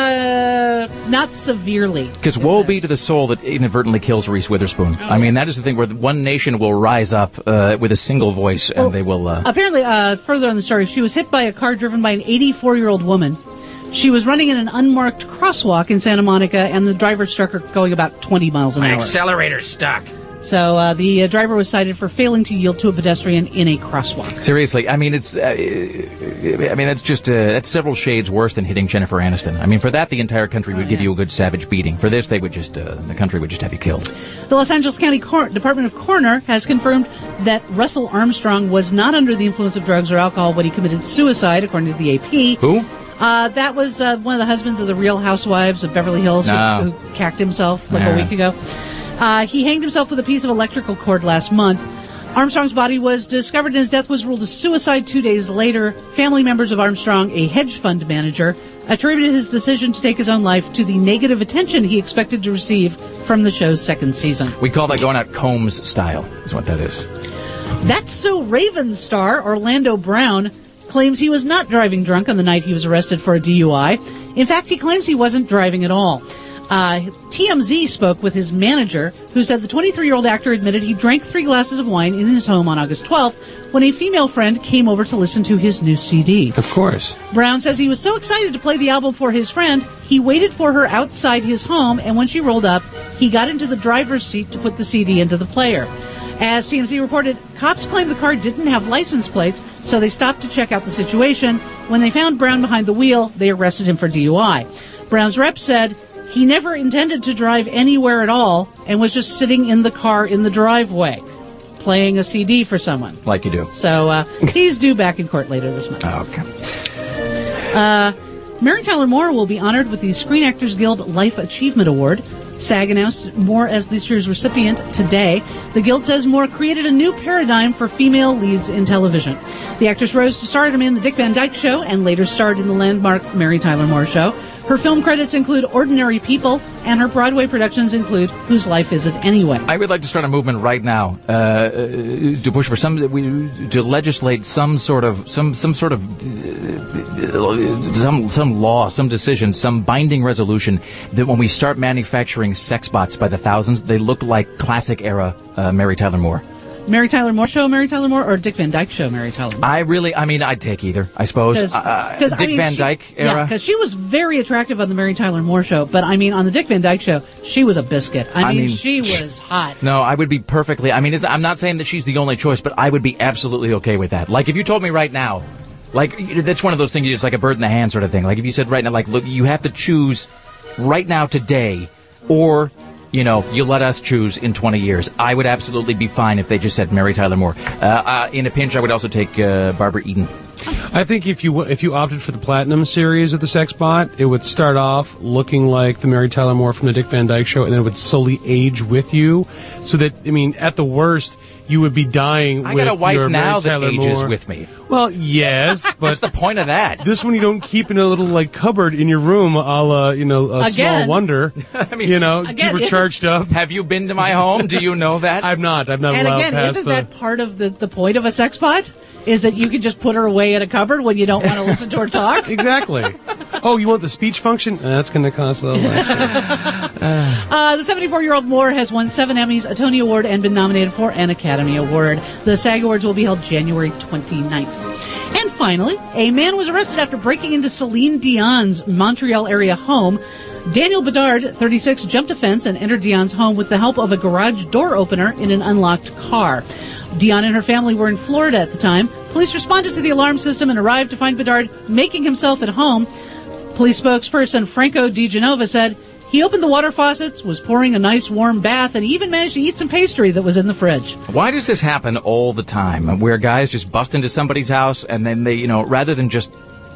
Uh, not severely. Because woe be to the soul that inadvertently kills Reese Witherspoon. Oh, I mean, that is the thing where one nation will rise up uh, with a single voice, and well, they will... Uh... Apparently, uh, further on the story, she was hit by a car driven by an eighty-four-year-old woman. She was running in an unmarked crosswalk in Santa Monica, and the driver struck her going about twenty miles an My hour. My accelerator's stuck. So uh, the uh, driver was cited for failing to yield to a pedestrian in a crosswalk. Seriously, I mean, it's, uh, I mean, that's just, uh, that's several shades worse than hitting Jennifer Aniston. I mean, for that, the entire country would oh, yeah. give you a good savage beating. For this, they would just, uh, the country would just have you killed. The Los Angeles County Cor- Department of Coroner has confirmed that Russell Armstrong was not under the influence of drugs or alcohol when he committed suicide, according to the A P. Who? Uh, that was uh, one of the husbands of the Real Housewives of Beverly Hills no. who, who cacked himself like nah. a week ago. Uh, he hanged himself with a piece of electrical cord last month. Armstrong's body was discovered and his death was ruled a suicide two days later. Family members of Armstrong, a hedge fund manager, attributed his decision to take his own life to the negative attention he expected to receive from the show's second season. We call that going out Combs style, is what that is. That's So Raven star Orlando Brown claims he was not driving drunk on the night he was arrested for a D U I. In fact, he claims he wasn't driving at all. Uh, T M Z spoke with his manager, who said the twenty-three-year-old actor admitted he drank three glasses of wine in his home on August twelfth when a female friend came over to listen to his new C D. Of course. Brown says he was so excited to play the album for his friend, he waited for her outside his home, and when she rolled up, he got into the driver's seat to put the C D into the player. As T M Z reported, cops claimed the car didn't have license plates, so they stopped to check out the situation. When they found Brown behind the wheel, they arrested him for D U I. Brown's rep said he never intended to drive anywhere at all and was just sitting in the car in the driveway, playing a C D for someone. Like you do. So uh, he's due back in court later this month. Okay. Uh, Mary Tyler Moore will be honored with the Screen Actors Guild Life Achievement Award. SAG announced Moore as this year's recipient today. The Guild says Moore created a new paradigm for female leads in television. The actress rose to stardom in The Dick Van Dyke Show and later starred in the landmark Mary Tyler Moore Show. Her film credits include Ordinary People, and her Broadway productions include Whose Life Is It Anyway? I would like to start a movement right now uh, to push for some, to legislate some sort of, some some sort of, uh, some some law, some decision, some binding resolution that when we start manufacturing sex bots by the thousands, they look like classic era uh, Mary Tyler Moore. Mary Tyler Moore Show, Mary Tyler Moore, or Dick Van Dyke Show, Mary Tyler Moore? I really, I mean, I'd take either, I suppose. Cause, uh, cause, Dick I mean, Van she, Dyke era? Yeah, because she was very attractive on the Mary Tyler Moore Show, but I mean, on the Dick Van Dyke Show, she was a biscuit. I, I mean, mean, she was hot. No, I would be perfectly, I mean, it's, I'm not saying that she's the only choice, but I would be absolutely okay with that. Like, if you told me right now, like, that's one of those things, it's like a bird in the hand sort of thing. Like, if you said right now, like, look, you have to choose right now, today, or... you know, you let us choose in twenty years. I would absolutely be fine if they just said Mary Tyler Moore. Uh, uh, in a pinch, I would also take uh, Barbara Eden. I think if you if you opted for the Platinum series of the sex bot, it would start off looking like the Mary Tyler Moore from the Dick Van Dyke Show, and then it would slowly age with you. So that, I mean, at the worst, you would be dying I with got a wife your now Mary that Tyler ages Moore. with me. Well, yes, but what's the point of that? This one you don't keep in a little like cupboard in your room, a la, you know, a Again. small wonder. I mean, you know, again, keep her charged up. Have you been to my home? Do you know that? I'm not. I'm not And allowed again, past isn't the... that part of the, the point of a sex bot? Is that you can just put her away in a cupboard when you don't want to listen to her talk? Exactly. Oh, you want the speech function? That's going to cost a little extra. Uh, the seventy-four-year-old Moore has won seven Emmys, a Tony Award, and been nominated for an Academy Award. The SAG Awards will be held January twenty-ninth. And finally, a man was arrested after breaking into Celine Dion's Montreal area home. Daniel Bedard, thirty-six, jumped a fence and entered Dion's home with the help of a garage door opener in an unlocked car. Dion and her family were in Florida at the time. Police responded to the alarm system and arrived to find Bedard making himself at home. Police spokesperson Franco Di Genova said he opened the water faucets, was pouring a nice warm bath, and even managed to eat some pastry that was in the fridge. Why does this happen all the time, where guys just bust into somebody's house and then they, you know, rather than just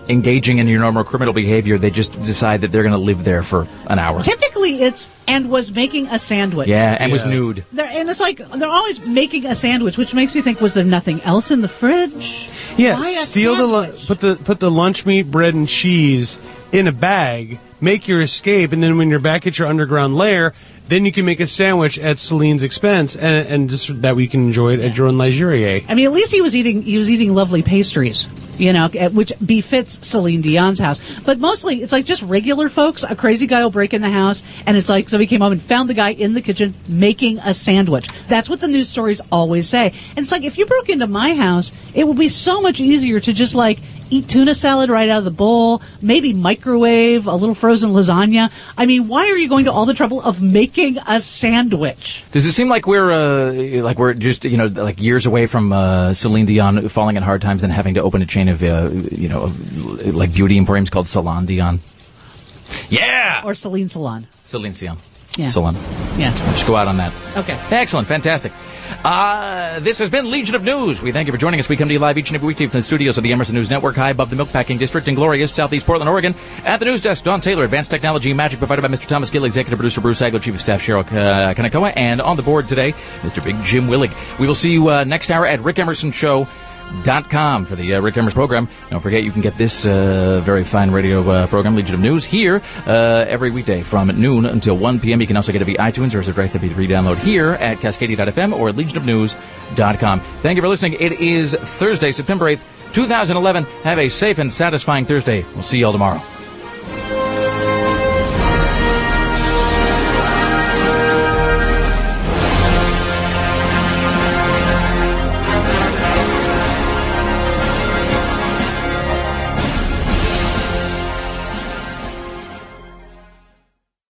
engaging in your normal criminal behavior. They just decide that they're going to live there for an hour. Typically, it's and was making a sandwich. Yeah, and Yeah. was nude. They're, and it's like they're always making a sandwich, which makes me think: was there nothing else in the fridge? Yeah, Why a steal the lu- sandwich? put the put the lunch meat, bread, and cheese in a bag. Make your escape, and then when you're back at your underground lair, then you can make a sandwich at Celine's expense, and and just that we can enjoy it at your own leisure. I mean, at least he was eating he was eating lovely pastries, you know, which befits Celine Dion's house. But mostly, it's like just regular folks. A crazy guy will break in the house, and it's like somebody came home and found the guy in the kitchen making a sandwich. That's what the news stories always say. And it's like, if you broke into my house, it would be so much easier to just like eat tuna salad right out of the bowl, maybe microwave a little frozen lasagna. I mean, why are you going to all the trouble of making a sandwich? Does it seem like we're uh, like we're just you know like years away from uh, Celine Dion falling in hard times and having to open a chain of uh, you know of, like beauty emporiums called Salon Dion? Yeah, Or Celine Salon. Celine Dion. Yeah. Salon. Yeah. Just go out on that. Okay. Excellent, fantastic. Uh, this has been Legion of News. We thank you for joining us. We come to you live each and every weekday from the studios of the Emerson News Network, high above the Milkpacking District in glorious Southeast Portland, Oregon. At the news desk, Don Taylor, advanced technology and magic provided by Mister Thomas Gill, executive producer Bruce Aglo, chief of staff Cheryl uh, Kanakoa, and on the board today, Mister Big Jim Willig. We will see you uh, next hour at Rick Emerson Show. Dot com for the uh, Rick Emerson program. Don't forget you can get this uh, very fine radio uh, program, Legion of News, here uh, every weekday from noon until one p.m. You can also get it via iTunes or as a direct M P three download here at Cascadia dot f m or legion of news dot com. Thank you for listening. It is Thursday, September eighth, two thousand eleven. Have a safe and satisfying Thursday. We'll see you all tomorrow.